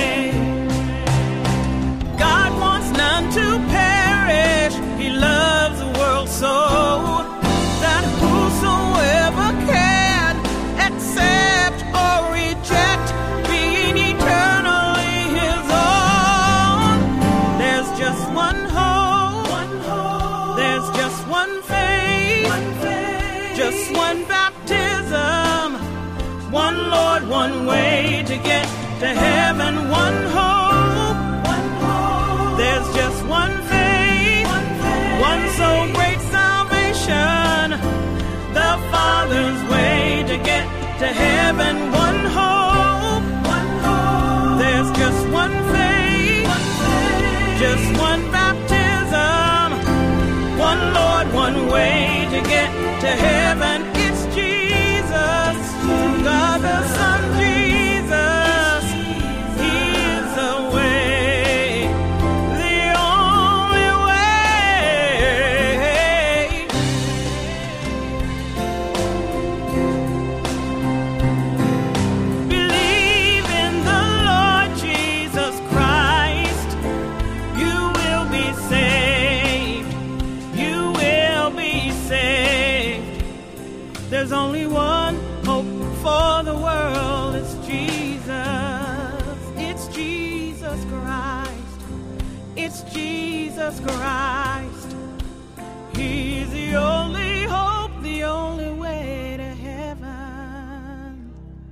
So that whosoever can accept or reject, being eternally his own. There's just one hope, one hope. There's just one faith, one faith, just one baptism, one Lord, one way to get to heaven, one hope, one hope. There's just one faith, one, faith. One so great, the Father's way to get to heaven, one hope, one hope. There's just one faith, one faith, just one baptism, one Lord, one way to get to heaven. Jesus Christ. He's the only hope, the only way to heaven.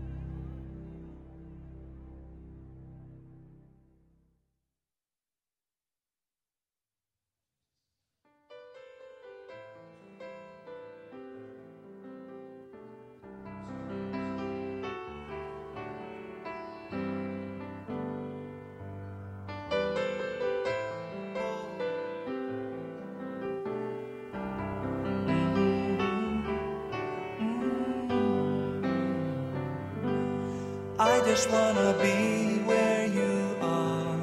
I just wanna be where you are,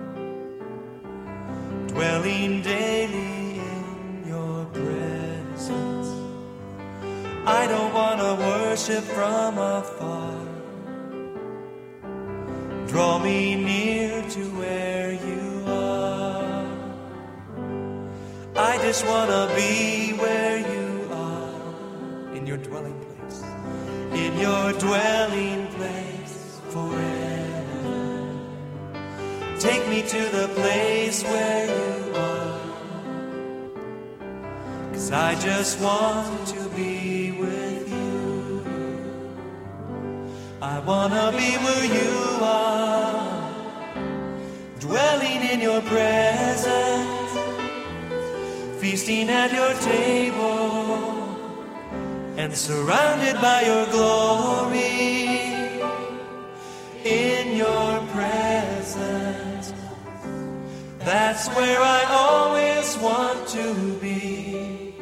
dwelling daily in your presence. I don't wanna worship from afar. Draw me near to where you are. I just wanna be where you are, in your dwelling place, in your dwelling place. Forever. Take me to the place where you are, 'cause I just want to be with you. I wanna be where you are, dwelling in your presence, feasting at your table, and surrounded by your glory. In your presence, that's where I always want to be.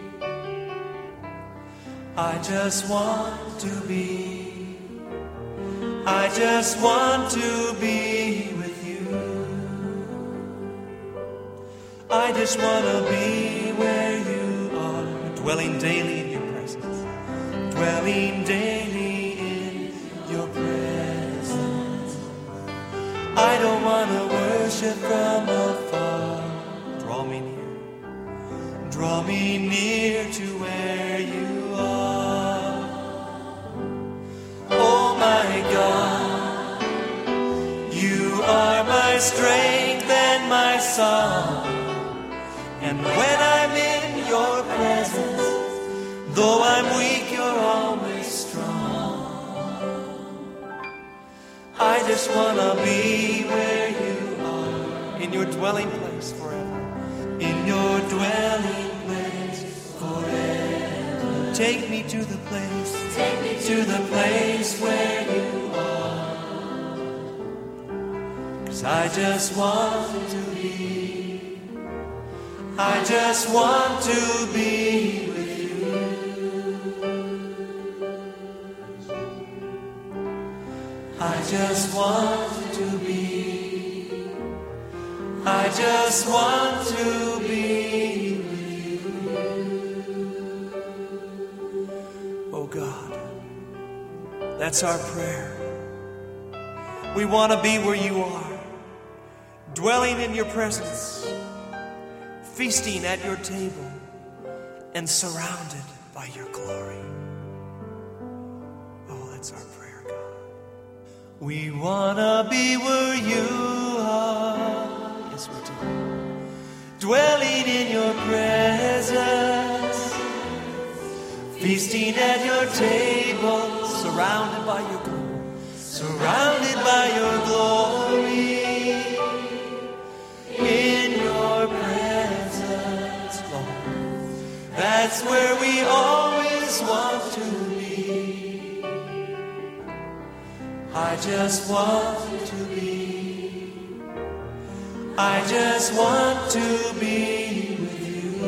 I just want to be, I just want to be with you. I just want to be where you are, dwelling daily in your presence, dwelling daily in your presence. I don't want to worship from afar. Draw me near, draw me near to where you are. Oh my God, you are my strength and my song. And when I'm in your presence, though I'm weak, you're always strong. I just want to be where you are, in your dwelling place forever, in your dwelling place forever. Take me to the place, take me to the place where you are, 'cause I just want to be, I just want to be with you. I just want to be, I just want to be with you. Oh God, that's our prayer. We want to be where you are, dwelling in your presence, feasting at your table, and surrounded by your glory. Oh, that's our prayer, God. We want to be where you are. Yes, we do. Dwelling in your presence, feasting at your table, surrounded by your glory, surrounded by your glory. In your presence, Lord, that's where we always want to be. I just want to be, I just want to be with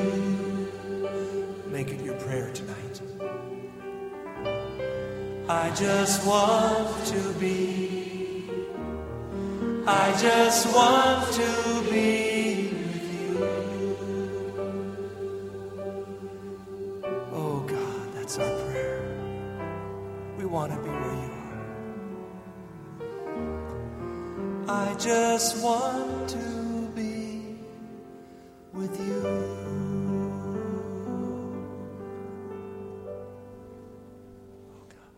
you. Make it your prayer tonight. I just want to be, I just want to be with you. Oh God, that's our prayer. We want to be where you are. I just want to be with you. Oh God.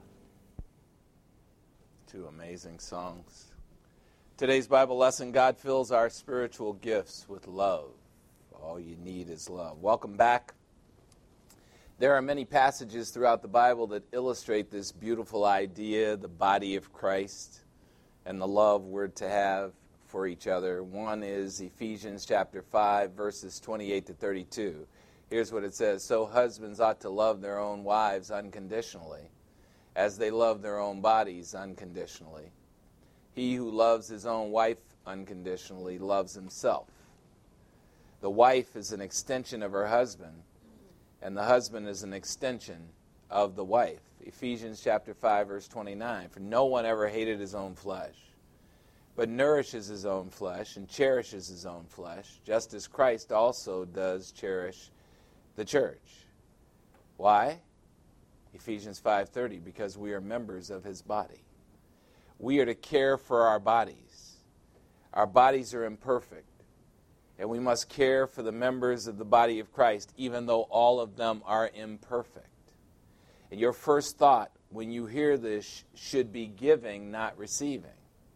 Two amazing songs. Today's Bible lesson, God fills our spiritual gifts with love. All you need is love. Welcome back. There are many passages throughout the Bible that illustrate this beautiful idea, the body of Christ, and the love we're to have for each other. One is Ephesians chapter five, verses twenty-eight to thirty-two. Here's what it says. So husbands ought to love their own wives unconditionally, as they love their own bodies unconditionally. He who loves his own wife unconditionally loves himself. The wife is an extension of her husband, and the husband is an extension of the wife. Ephesians chapter five, verse twenty-nine. For no one ever hated his own flesh, but nourishes his own flesh and cherishes his own flesh, just as Christ also does cherish the church. Why? Ephesians five thirty, because we are members of his body. We are to care for our bodies. Our bodies are imperfect. And we must care for the members of the body of Christ, even though all of them are imperfect. And your first thought when you hear this should be giving, not receiving.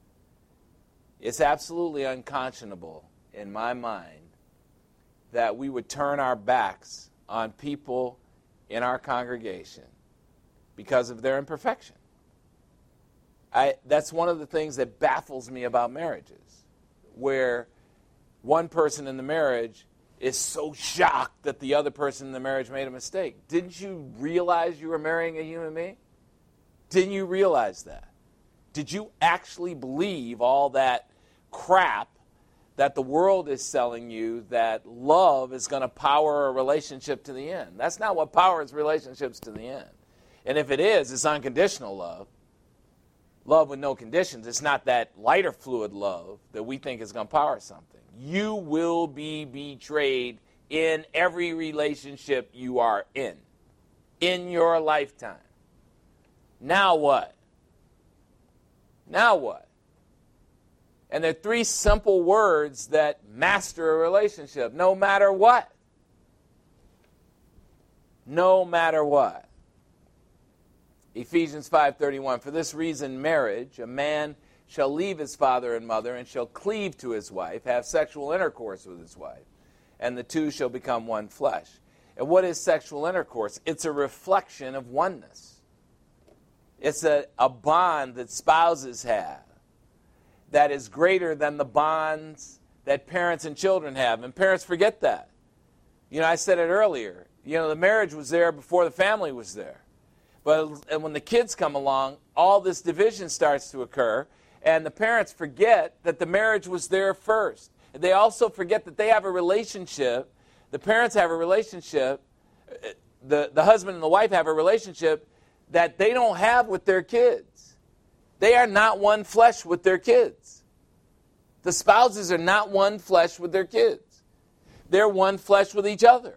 It's absolutely unconscionable in my mind that we would turn our backs on people in our congregation because of their imperfection. I, that's one of the things that baffles me about marriages, where one person in the marriage is so shocked that the other person in the marriage made a mistake. Didn't you realize you were marrying a human being? Didn't you realize that? Did you actually believe all that crap that the world is selling you, that love is going to power a relationship to the end? That's not what powers relationships to the end. And if it is, it's unconditional love. Love with no conditions. It's not that lighter fluid love that we think is going to power something. You will be betrayed in every relationship you are in, in your lifetime. Now what? Now what? And there are three simple words that master a relationship. No matter what. No matter what. Ephesians five thirty-one, for this reason marriage, a man shall leave his father and mother and shall cleave to his wife, have sexual intercourse with his wife, and the two shall become one flesh. And what is sexual intercourse? It's a reflection of oneness. It's a, a bond that spouses have that is greater than the bonds that parents and children have. And parents forget that. You know, I said it earlier. You know, the marriage was there before the family was there. But and when the kids come along, all this division starts to occur, and the parents forget that the marriage was there first. They also forget that they have a relationship. The parents have a relationship. The, the husband and the wife have a relationship that they don't have with their kids. They are not one flesh with their kids. The spouses are not one flesh with their kids. They're one flesh with each other.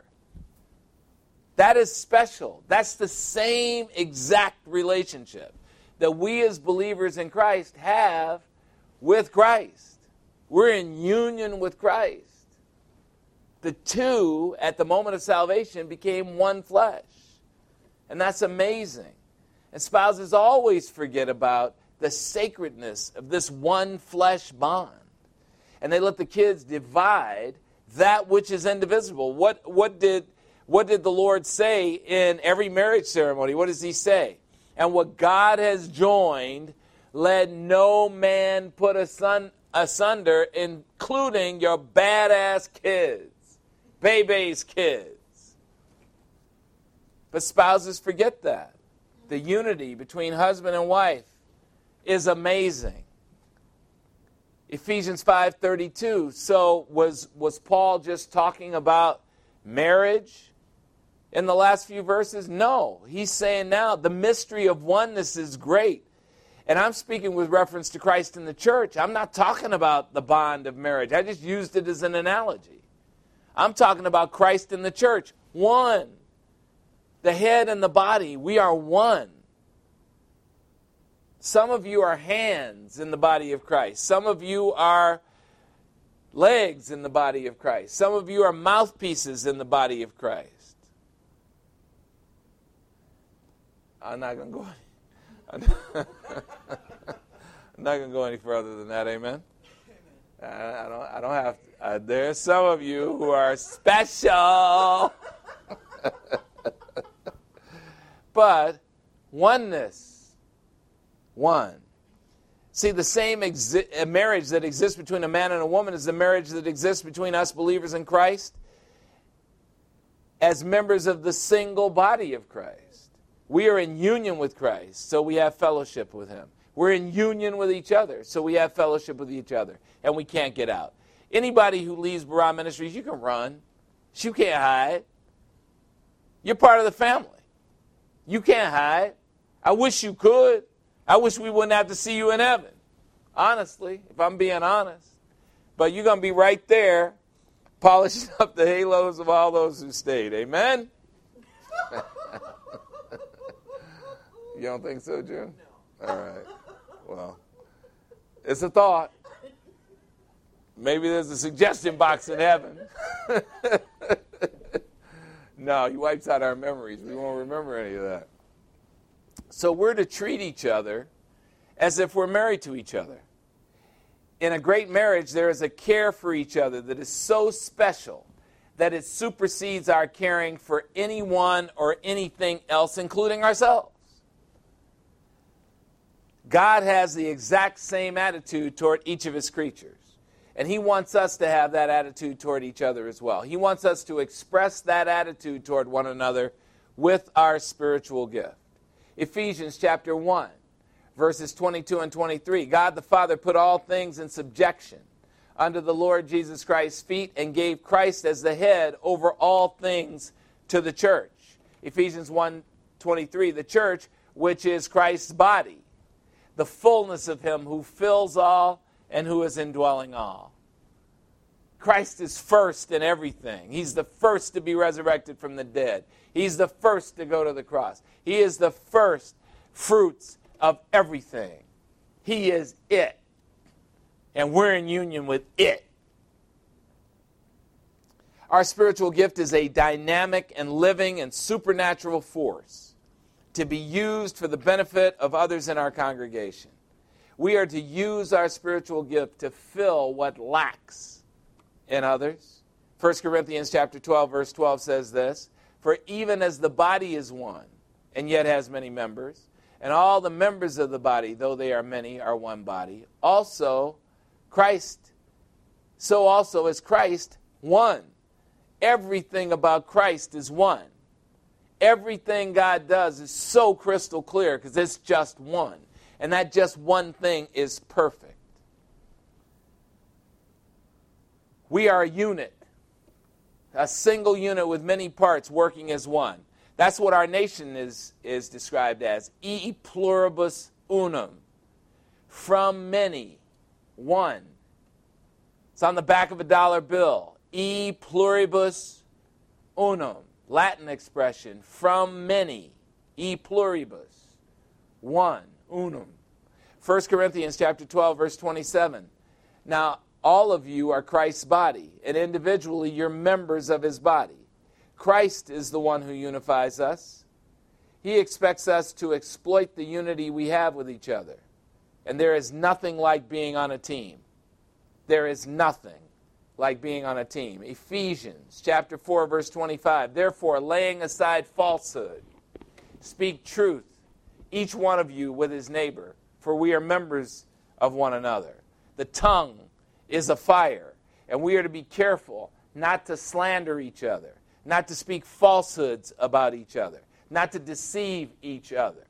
That is special. That's the same exact relationship that we as believers in Christ have with Christ. We're in union with Christ. The two, at the moment of salvation, became one flesh. And that's amazing. And spouses always forget about the sacredness of this one flesh bond. And they let the kids divide that which is indivisible. What, what did... What did the Lord say in every marriage ceremony? What does he say? And what God has joined, let no man put asun- asunder, including your badass kids, baby's kids. But spouses forget that. The unity between husband and wife is amazing. Ephesians five thirty-two. So was, was Paul just talking about marriage in the last few verses? No. He's saying now the mystery of oneness is great. And I'm speaking with reference to Christ and the church. I'm not talking about the bond of marriage. I just used it as an analogy. I'm talking about Christ and the church. One. The head and the body. We are one. Some of you are hands in the body of Christ. Some of you are legs in the body of Christ. Some of you are mouthpieces in the body of Christ. I'm not going to go any, I'm not going to go any further than that, amen? I, I don't. I don't have. To, uh, there's some of you who are special. But oneness, one. See, the same exi- marriage that exists between a man and a woman is the marriage that exists between us believers in Christ as members of the single body of Christ. We are in union with Christ, so we have fellowship with him. We're in union with each other, so we have fellowship with each other, and we can't get out. Anybody who leaves Barah Ministries, you can run. You can't hide. You're part of the family. You can't hide. I wish you could. I wish we wouldn't have to see you in heaven, honestly, if I'm being honest. But you're going to be right there polishing up the halos of all those who stayed. Amen? You don't think so, Jim? No. All right. Well, it's a thought. Maybe there's a suggestion box in heaven. No, he wipes out our memories. We won't remember any of that. So we're to treat each other as if we're married to each other. In a great marriage, there is a care for each other that is so special that it supersedes our caring for anyone or anything else, including ourselves. God has the exact same attitude toward each of his creatures. And he wants us to have that attitude toward each other as well. He wants us to express that attitude toward one another with our spiritual gift. Ephesians chapter one, verses twenty-two and twenty-three. God the Father put all things in subjection under the Lord Jesus Christ's feet and gave Christ as the head over all things to the church. Ephesians one twenty-three, the church, which is Christ's body, the fullness of him who fills all and who is indwelling all. Christ is first in everything. He's the first to be resurrected from the dead. He's the first to go to the cross. He is the first fruits of everything. He is it. And we're in union with it. Our spiritual gift is a dynamic and living and supernatural force to be used for the benefit of others in our congregation. We are to use our spiritual gift to fill what lacks in others. First Corinthians chapter twelve, verse twelve says this, "For even as the body is one, and yet has many members, and all the members of the body, though they are many, are one body, also Christ, so also is Christ one." Everything about Christ is one. Everything God does is so crystal clear because it's just one. And that just one thing is perfect. We are a unit, a single unit with many parts working as one. That's what our nation is, is described as, e pluribus unum, from many, one. It's on the back of a dollar bill, e pluribus unum, Latin expression, from many, e pluribus, one. Unum. First Corinthians chapter twelve, verse twenty-seven. Now, all of you are Christ's body, and individually you're members of his body. Christ is the one who unifies us. He expects us to exploit the unity we have with each other. And there is nothing like being on a team. There is nothing like being on a team. Ephesians chapter four, verse twenty-five. Therefore, laying aside falsehood, speak truth, each one of you with his neighbor, for we are members of one another. The tongue is a fire, and we are to be careful not to slander each other, not to speak falsehoods about each other, not to deceive each other.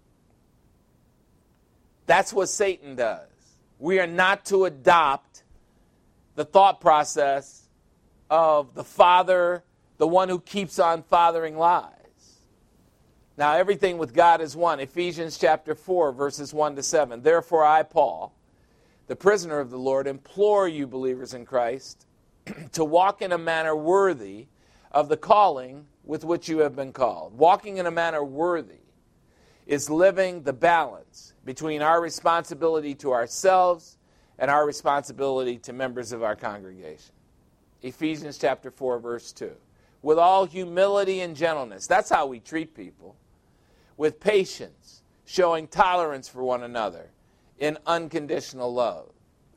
That's what Satan does. We are not to adopt the thought process of the father, the one who keeps on fathering lies. Now, everything with God is one. Ephesians chapter four, verses one to seven. Therefore, I, Paul, the prisoner of the Lord, implore you, believers in Christ, to walk in a manner worthy of the calling with which you have been called. Walking in a manner worthy is living the balance between our responsibility to ourselves and our responsibility to members of our congregation. Ephesians chapter four, verse two. With all humility and gentleness. That's how we treat people. With patience, showing tolerance for one another in unconditional love.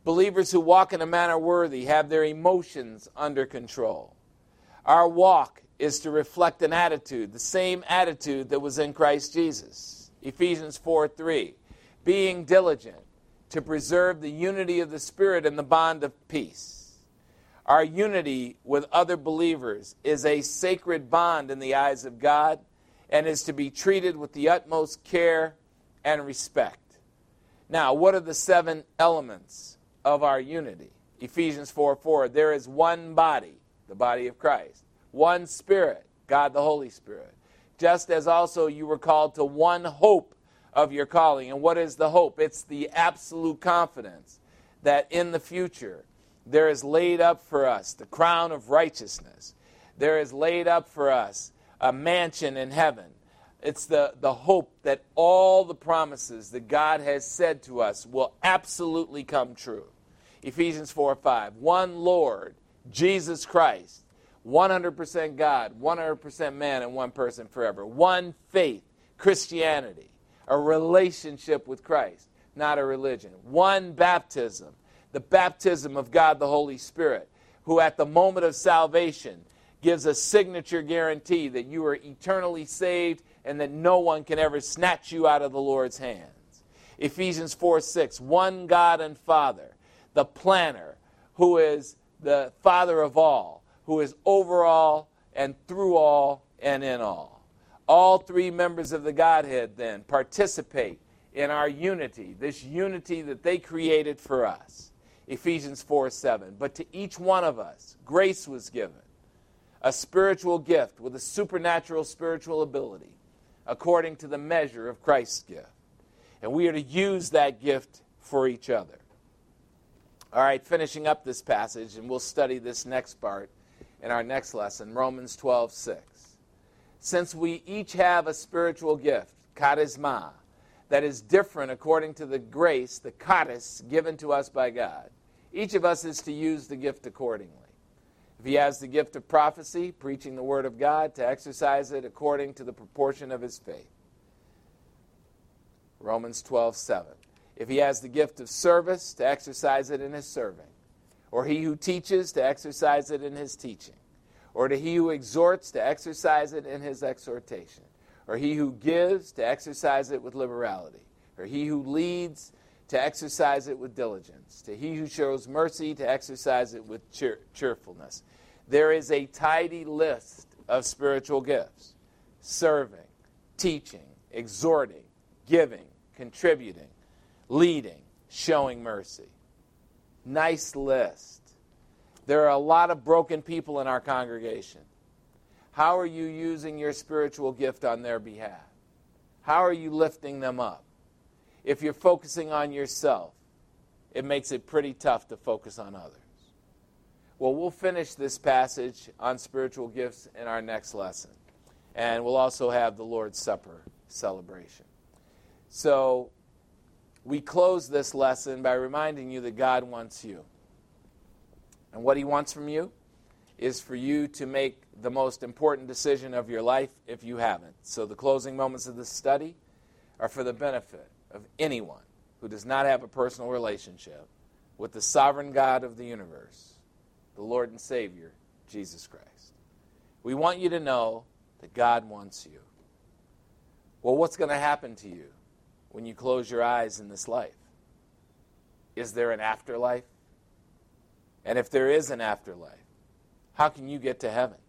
Believers who walk in a manner worthy have their emotions under control. Our walk is to reflect an attitude, the same attitude that was in Christ Jesus. Ephesians four three, being diligent to preserve the unity of the Spirit in the bond of peace. Our unity with other believers is a sacred bond in the eyes of God and is to be treated with the utmost care and respect. Now, what are the seven elements of our unity? Ephesians four four, there is one body, the body of Christ, one Spirit, God the Holy Spirit, just as also you were called to one hope of your calling. And what is the hope? It's the absolute confidence that in the future there is laid up for us the crown of righteousness. There is laid up for us a mansion in heaven. It's the, the hope that all the promises that God has said to us will absolutely come true. Ephesians four five, one Lord, Jesus Christ, one hundred percent God, one hundred percent man, and one person forever. One faith, Christianity, a relationship with Christ, not a religion. One baptism, the baptism of God the Holy Spirit, who at the moment of salvation gives a signature guarantee that you are eternally saved and that no one can ever snatch you out of the Lord's hands. Ephesians four six, one God and Father, the planner, who is the Father of all, who is over all and through all and in all. All three members of the Godhead then participate in our unity, this unity that they created for us. Ephesians four seven, but to each one of us, grace was given, a spiritual gift with a supernatural spiritual ability, according to the measure of Christ's gift. And we are to use that gift for each other. All right, finishing up this passage, and we'll study this next part in our next lesson, Romans twelve six. Since we each have a spiritual gift, charisma, that is different according to the grace, the charis, given to us by God, each of us is to use the gift accordingly. If he has the gift of prophecy, preaching the word of God, to exercise it according to the proportion of his faith. Romans twelve seven. If he has the gift of service, to exercise it in his serving. Or he who teaches, to exercise it in his teaching. Or to he who exhorts, to exercise it in his exhortation. Or he who gives, to exercise it with liberality. Or he who leads, to exercise it with diligence. To he who shows mercy, to exercise it with cheer- cheerfulness. There is a tidy list of spiritual gifts: serving, teaching, exhorting, giving, contributing, leading, showing mercy. Nice list. There are a lot of broken people in our congregation. How are you using your spiritual gift on their behalf? How are you lifting them up? If you're focusing on yourself, it makes it pretty tough to focus on others. Well, we'll finish this passage on spiritual gifts in our next lesson. And we'll also have the Lord's Supper celebration. So we close this lesson by reminding you that God wants you. And what he wants from you is for you to make the most important decision of your life if you haven't. So the closing moments of this study are for the benefit of anyone who does not have a personal relationship with the sovereign God of the universe, the Lord and Savior, Jesus Christ. We want you to know that God wants you. Well, what's going to happen to you when you close your eyes in this life? Is there an afterlife? And if there is an afterlife, how can you get to heaven?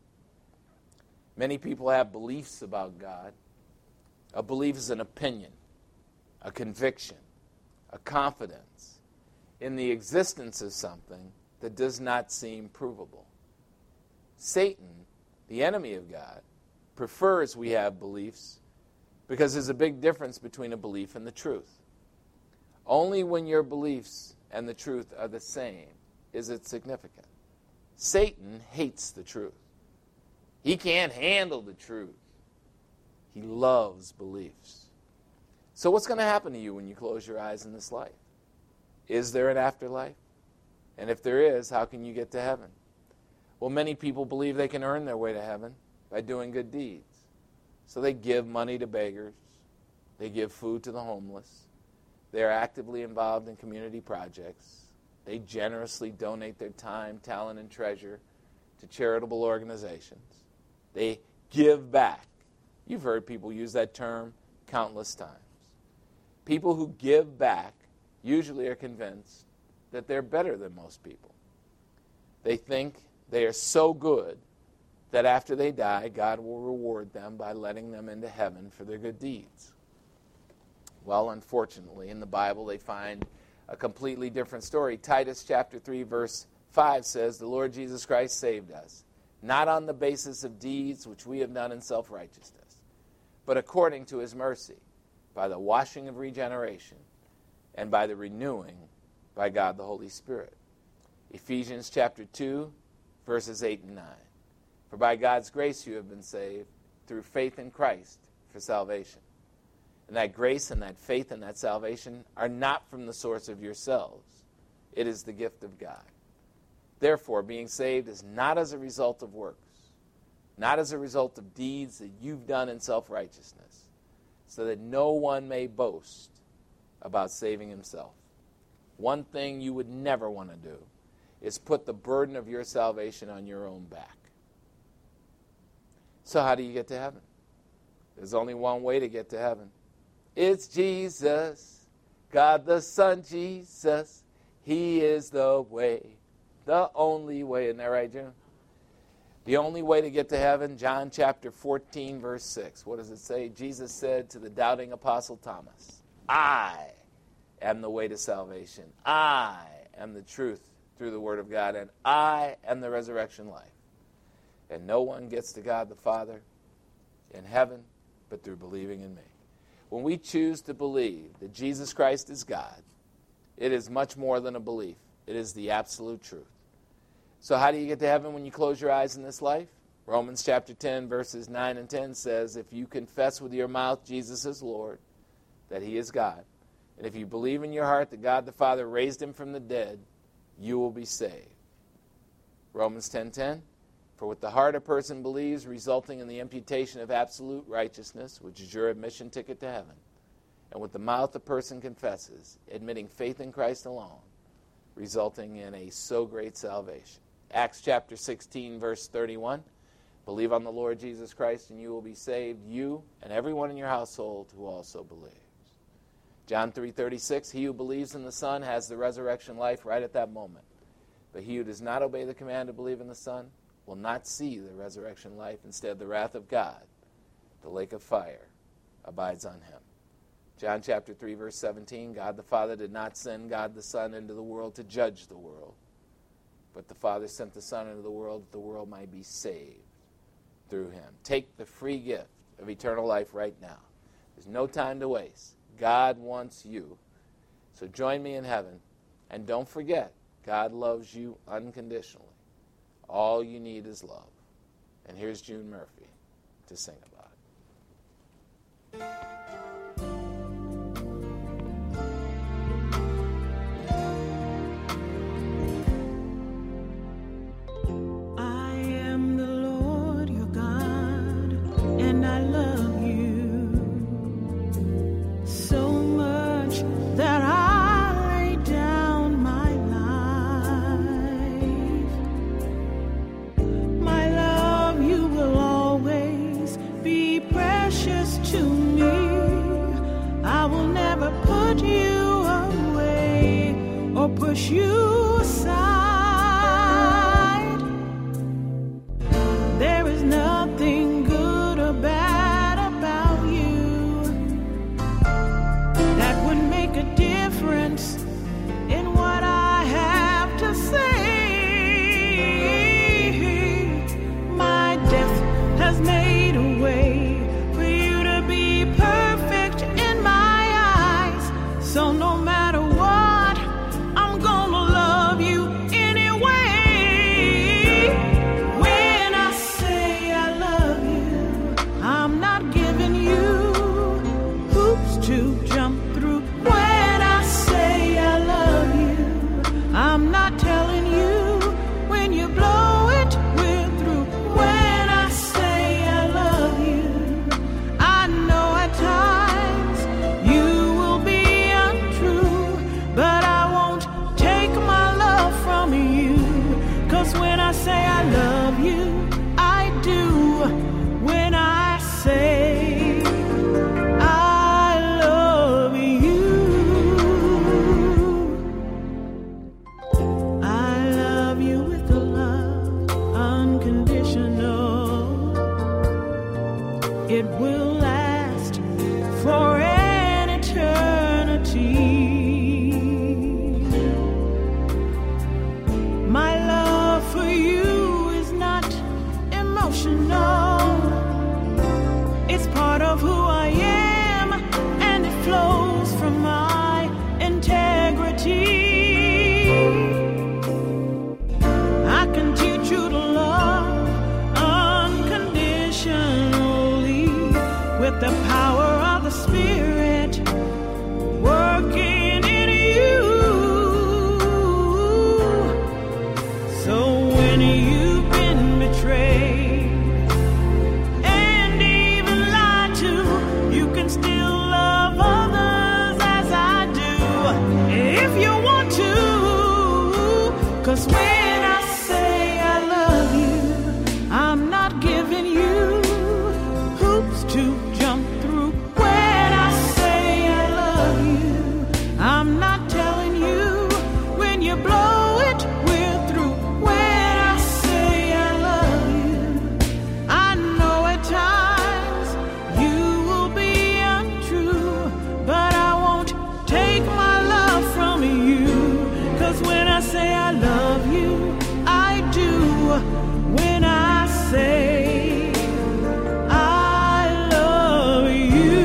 Many people have beliefs about God. A belief is an opinion, a conviction, a confidence in the existence of something that does not seem provable. Satan, the enemy of God, prefers we have beliefs because there's a big difference between a belief and the truth. Only when your beliefs and the truth are the same is it significant. Satan hates the truth. He can't handle the truth. He loves beliefs. So what's going to happen to you when you close your eyes in this life? Is there an afterlife? And if there is, how can you get to heaven? Well, many people believe they can earn their way to heaven by doing good deeds. So they give money to beggars. They give food to the homeless. They are actively involved in community projects. They generously donate their time, talent, and treasure to charitable organizations. They give back. You've heard people use that term countless times. People who give back usually are convinced that they're better than most people. They think they are so good that after they die, God will reward them by letting them into heaven for their good deeds. Well, unfortunately, in the Bible, they find a completely different story. Titus chapter three, verse five says, the Lord Jesus Christ saved us, not on the basis of deeds which we have done in self-righteousness, but according to his mercy, by the washing of regeneration, and by the renewing by God the Holy Spirit. Ephesians chapter two, verses eight and nine. For by God's grace you have been saved through faith in Christ for salvation. And that grace and that faith and that salvation are not from the source of yourselves. It is the gift of God. Therefore, being saved is not as a result of works, not as a result of deeds that you've done in self-righteousness, so that no one may boast about saving himself. One thing you would never want to do is put the burden of your salvation on your own back. So how do you get to heaven? There's only one way to get to heaven. It's Jesus, God the Son, Jesus. He is the way, the only way. Isn't that right, Jim? The only way to get to heaven, John chapter fourteen, verse six. What does it say? Jesus said to the doubting apostle Thomas, I am the way to salvation. I am the truth through the word of God, and I am the resurrection life. And no one gets to God the Father in heaven but through believing in me. When we choose to believe that Jesus Christ is God, it is much more than a belief. It is the absolute truth. So how do you get to heaven when you close your eyes in this life? Romans chapter ten, verses nine and ten says, if you confess with your mouth Jesus is Lord, that he is God, and if you believe in your heart that God the Father raised him from the dead, you will be saved. Romans ten ten, for with the heart a person believes, resulting in the imputation of absolute righteousness, which is your admission ticket to heaven. And with the mouth a person confesses, admitting faith in Christ alone, resulting in a so great salvation. Acts chapter sixteen, verse thirty-one, believe on the Lord Jesus Christ and you will be saved, you and everyone in your household who also believes. John three thirty-six, he who believes in the Son has the resurrection life right at that moment. But he who does not obey the command to believe in the Son will not see the resurrection life. Instead, the wrath of God, the lake of fire, abides on him. John chapter three, verse seventeen, God the Father did not send God the Son into the world to judge the world, but the Father sent the Son into the world that the world might be saved through him. Take the free gift of eternal life right now. There's no time to waste. God wants you. So join me in heaven. And don't forget, God loves you unconditionally. All you need is love. And here's June Murphy to sing about it. I am the Lord your God, and I love you so much that I lay down my life. My love, you will always be precious to me. I will never put you away or push you aside. There is nothing good or bad about you that would make a difference in what I have to say. My death has made a way for you to be perfect in my eyes. So no matter what, I'm gonna love you anyway. When I say I love you, I'm not giving you hoops to jump through. When I say I love you, I'm not telling you when you blow it, we're through. When I say I love you, I know at times you will be untrue, but I won't take my love 'Cause when I say I love you, I'm not giving you hoops to jump through. When I say I love you, I'm not telling you when you blow it, we're through. When I say I love you, I know at times you will be untrue, but I won't take my love from you. 'Cause when I say I love you, I do. When I say I love you,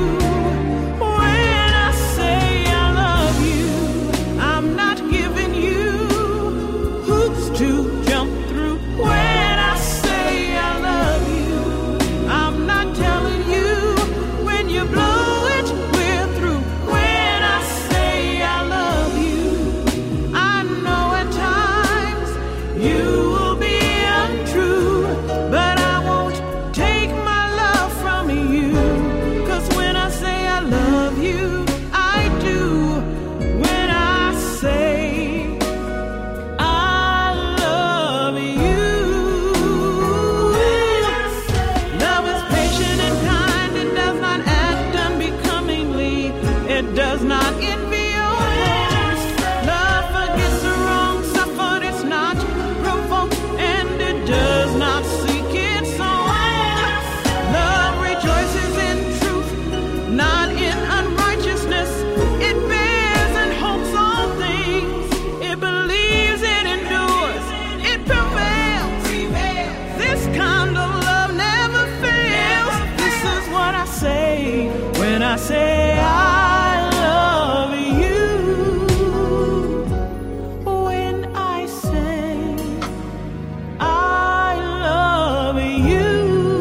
when I say I love you, I'm not giving you hoops to jump through. When I say I love you, I'm not telling you when you blow it, we're through. When I say I love you, I know at times you will be untrue, but I won't take my love from you. 'Cause when I say I love you, I do. When I say I love you, love is patient and kind. It does not act unbecomingly. It does not envy your faults. Love forgets the wrong suffered. It's not provoked, and it does not seek its own. Love rejoices in truth, not in unrighteousness. It bears and hopes all things. It believes, it endures, it prevails. This kind of love never fails. This is what I say when I say I love you. When I say I love you.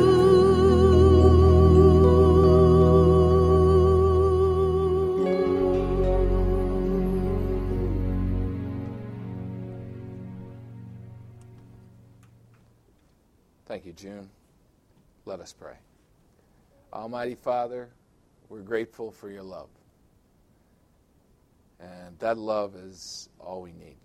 Thank you, June. Let us pray. Almighty Father, we're grateful for your love. And that love is all we need.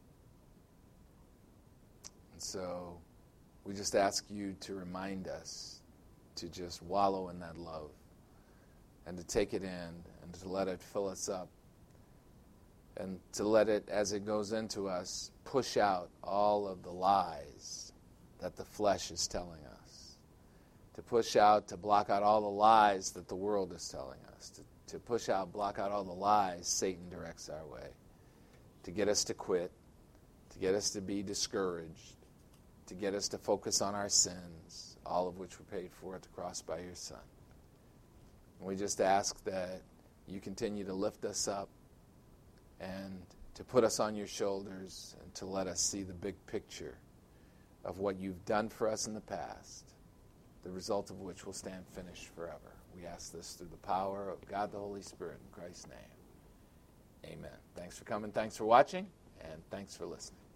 And so we just ask you to remind us to just wallow in that love and to take it in and to let it fill us up and to let it, as it goes into us, push out all of the lies that the flesh is telling us, to push out, to block out all the lies that the world is telling us, to, to push out, block out all the lies Satan directs our way, to get us to quit, to get us to be discouraged, to get us to focus on our sins, all of which were paid for at the cross by your Son. And we just ask that you continue to lift us up and to put us on your shoulders and to let us see the big picture of what you've done for us in the past, the result of which will stand finished forever. We ask this through the power of God the Holy Spirit in Christ's name. Amen. Thanks for coming, thanks for watching, and thanks for listening.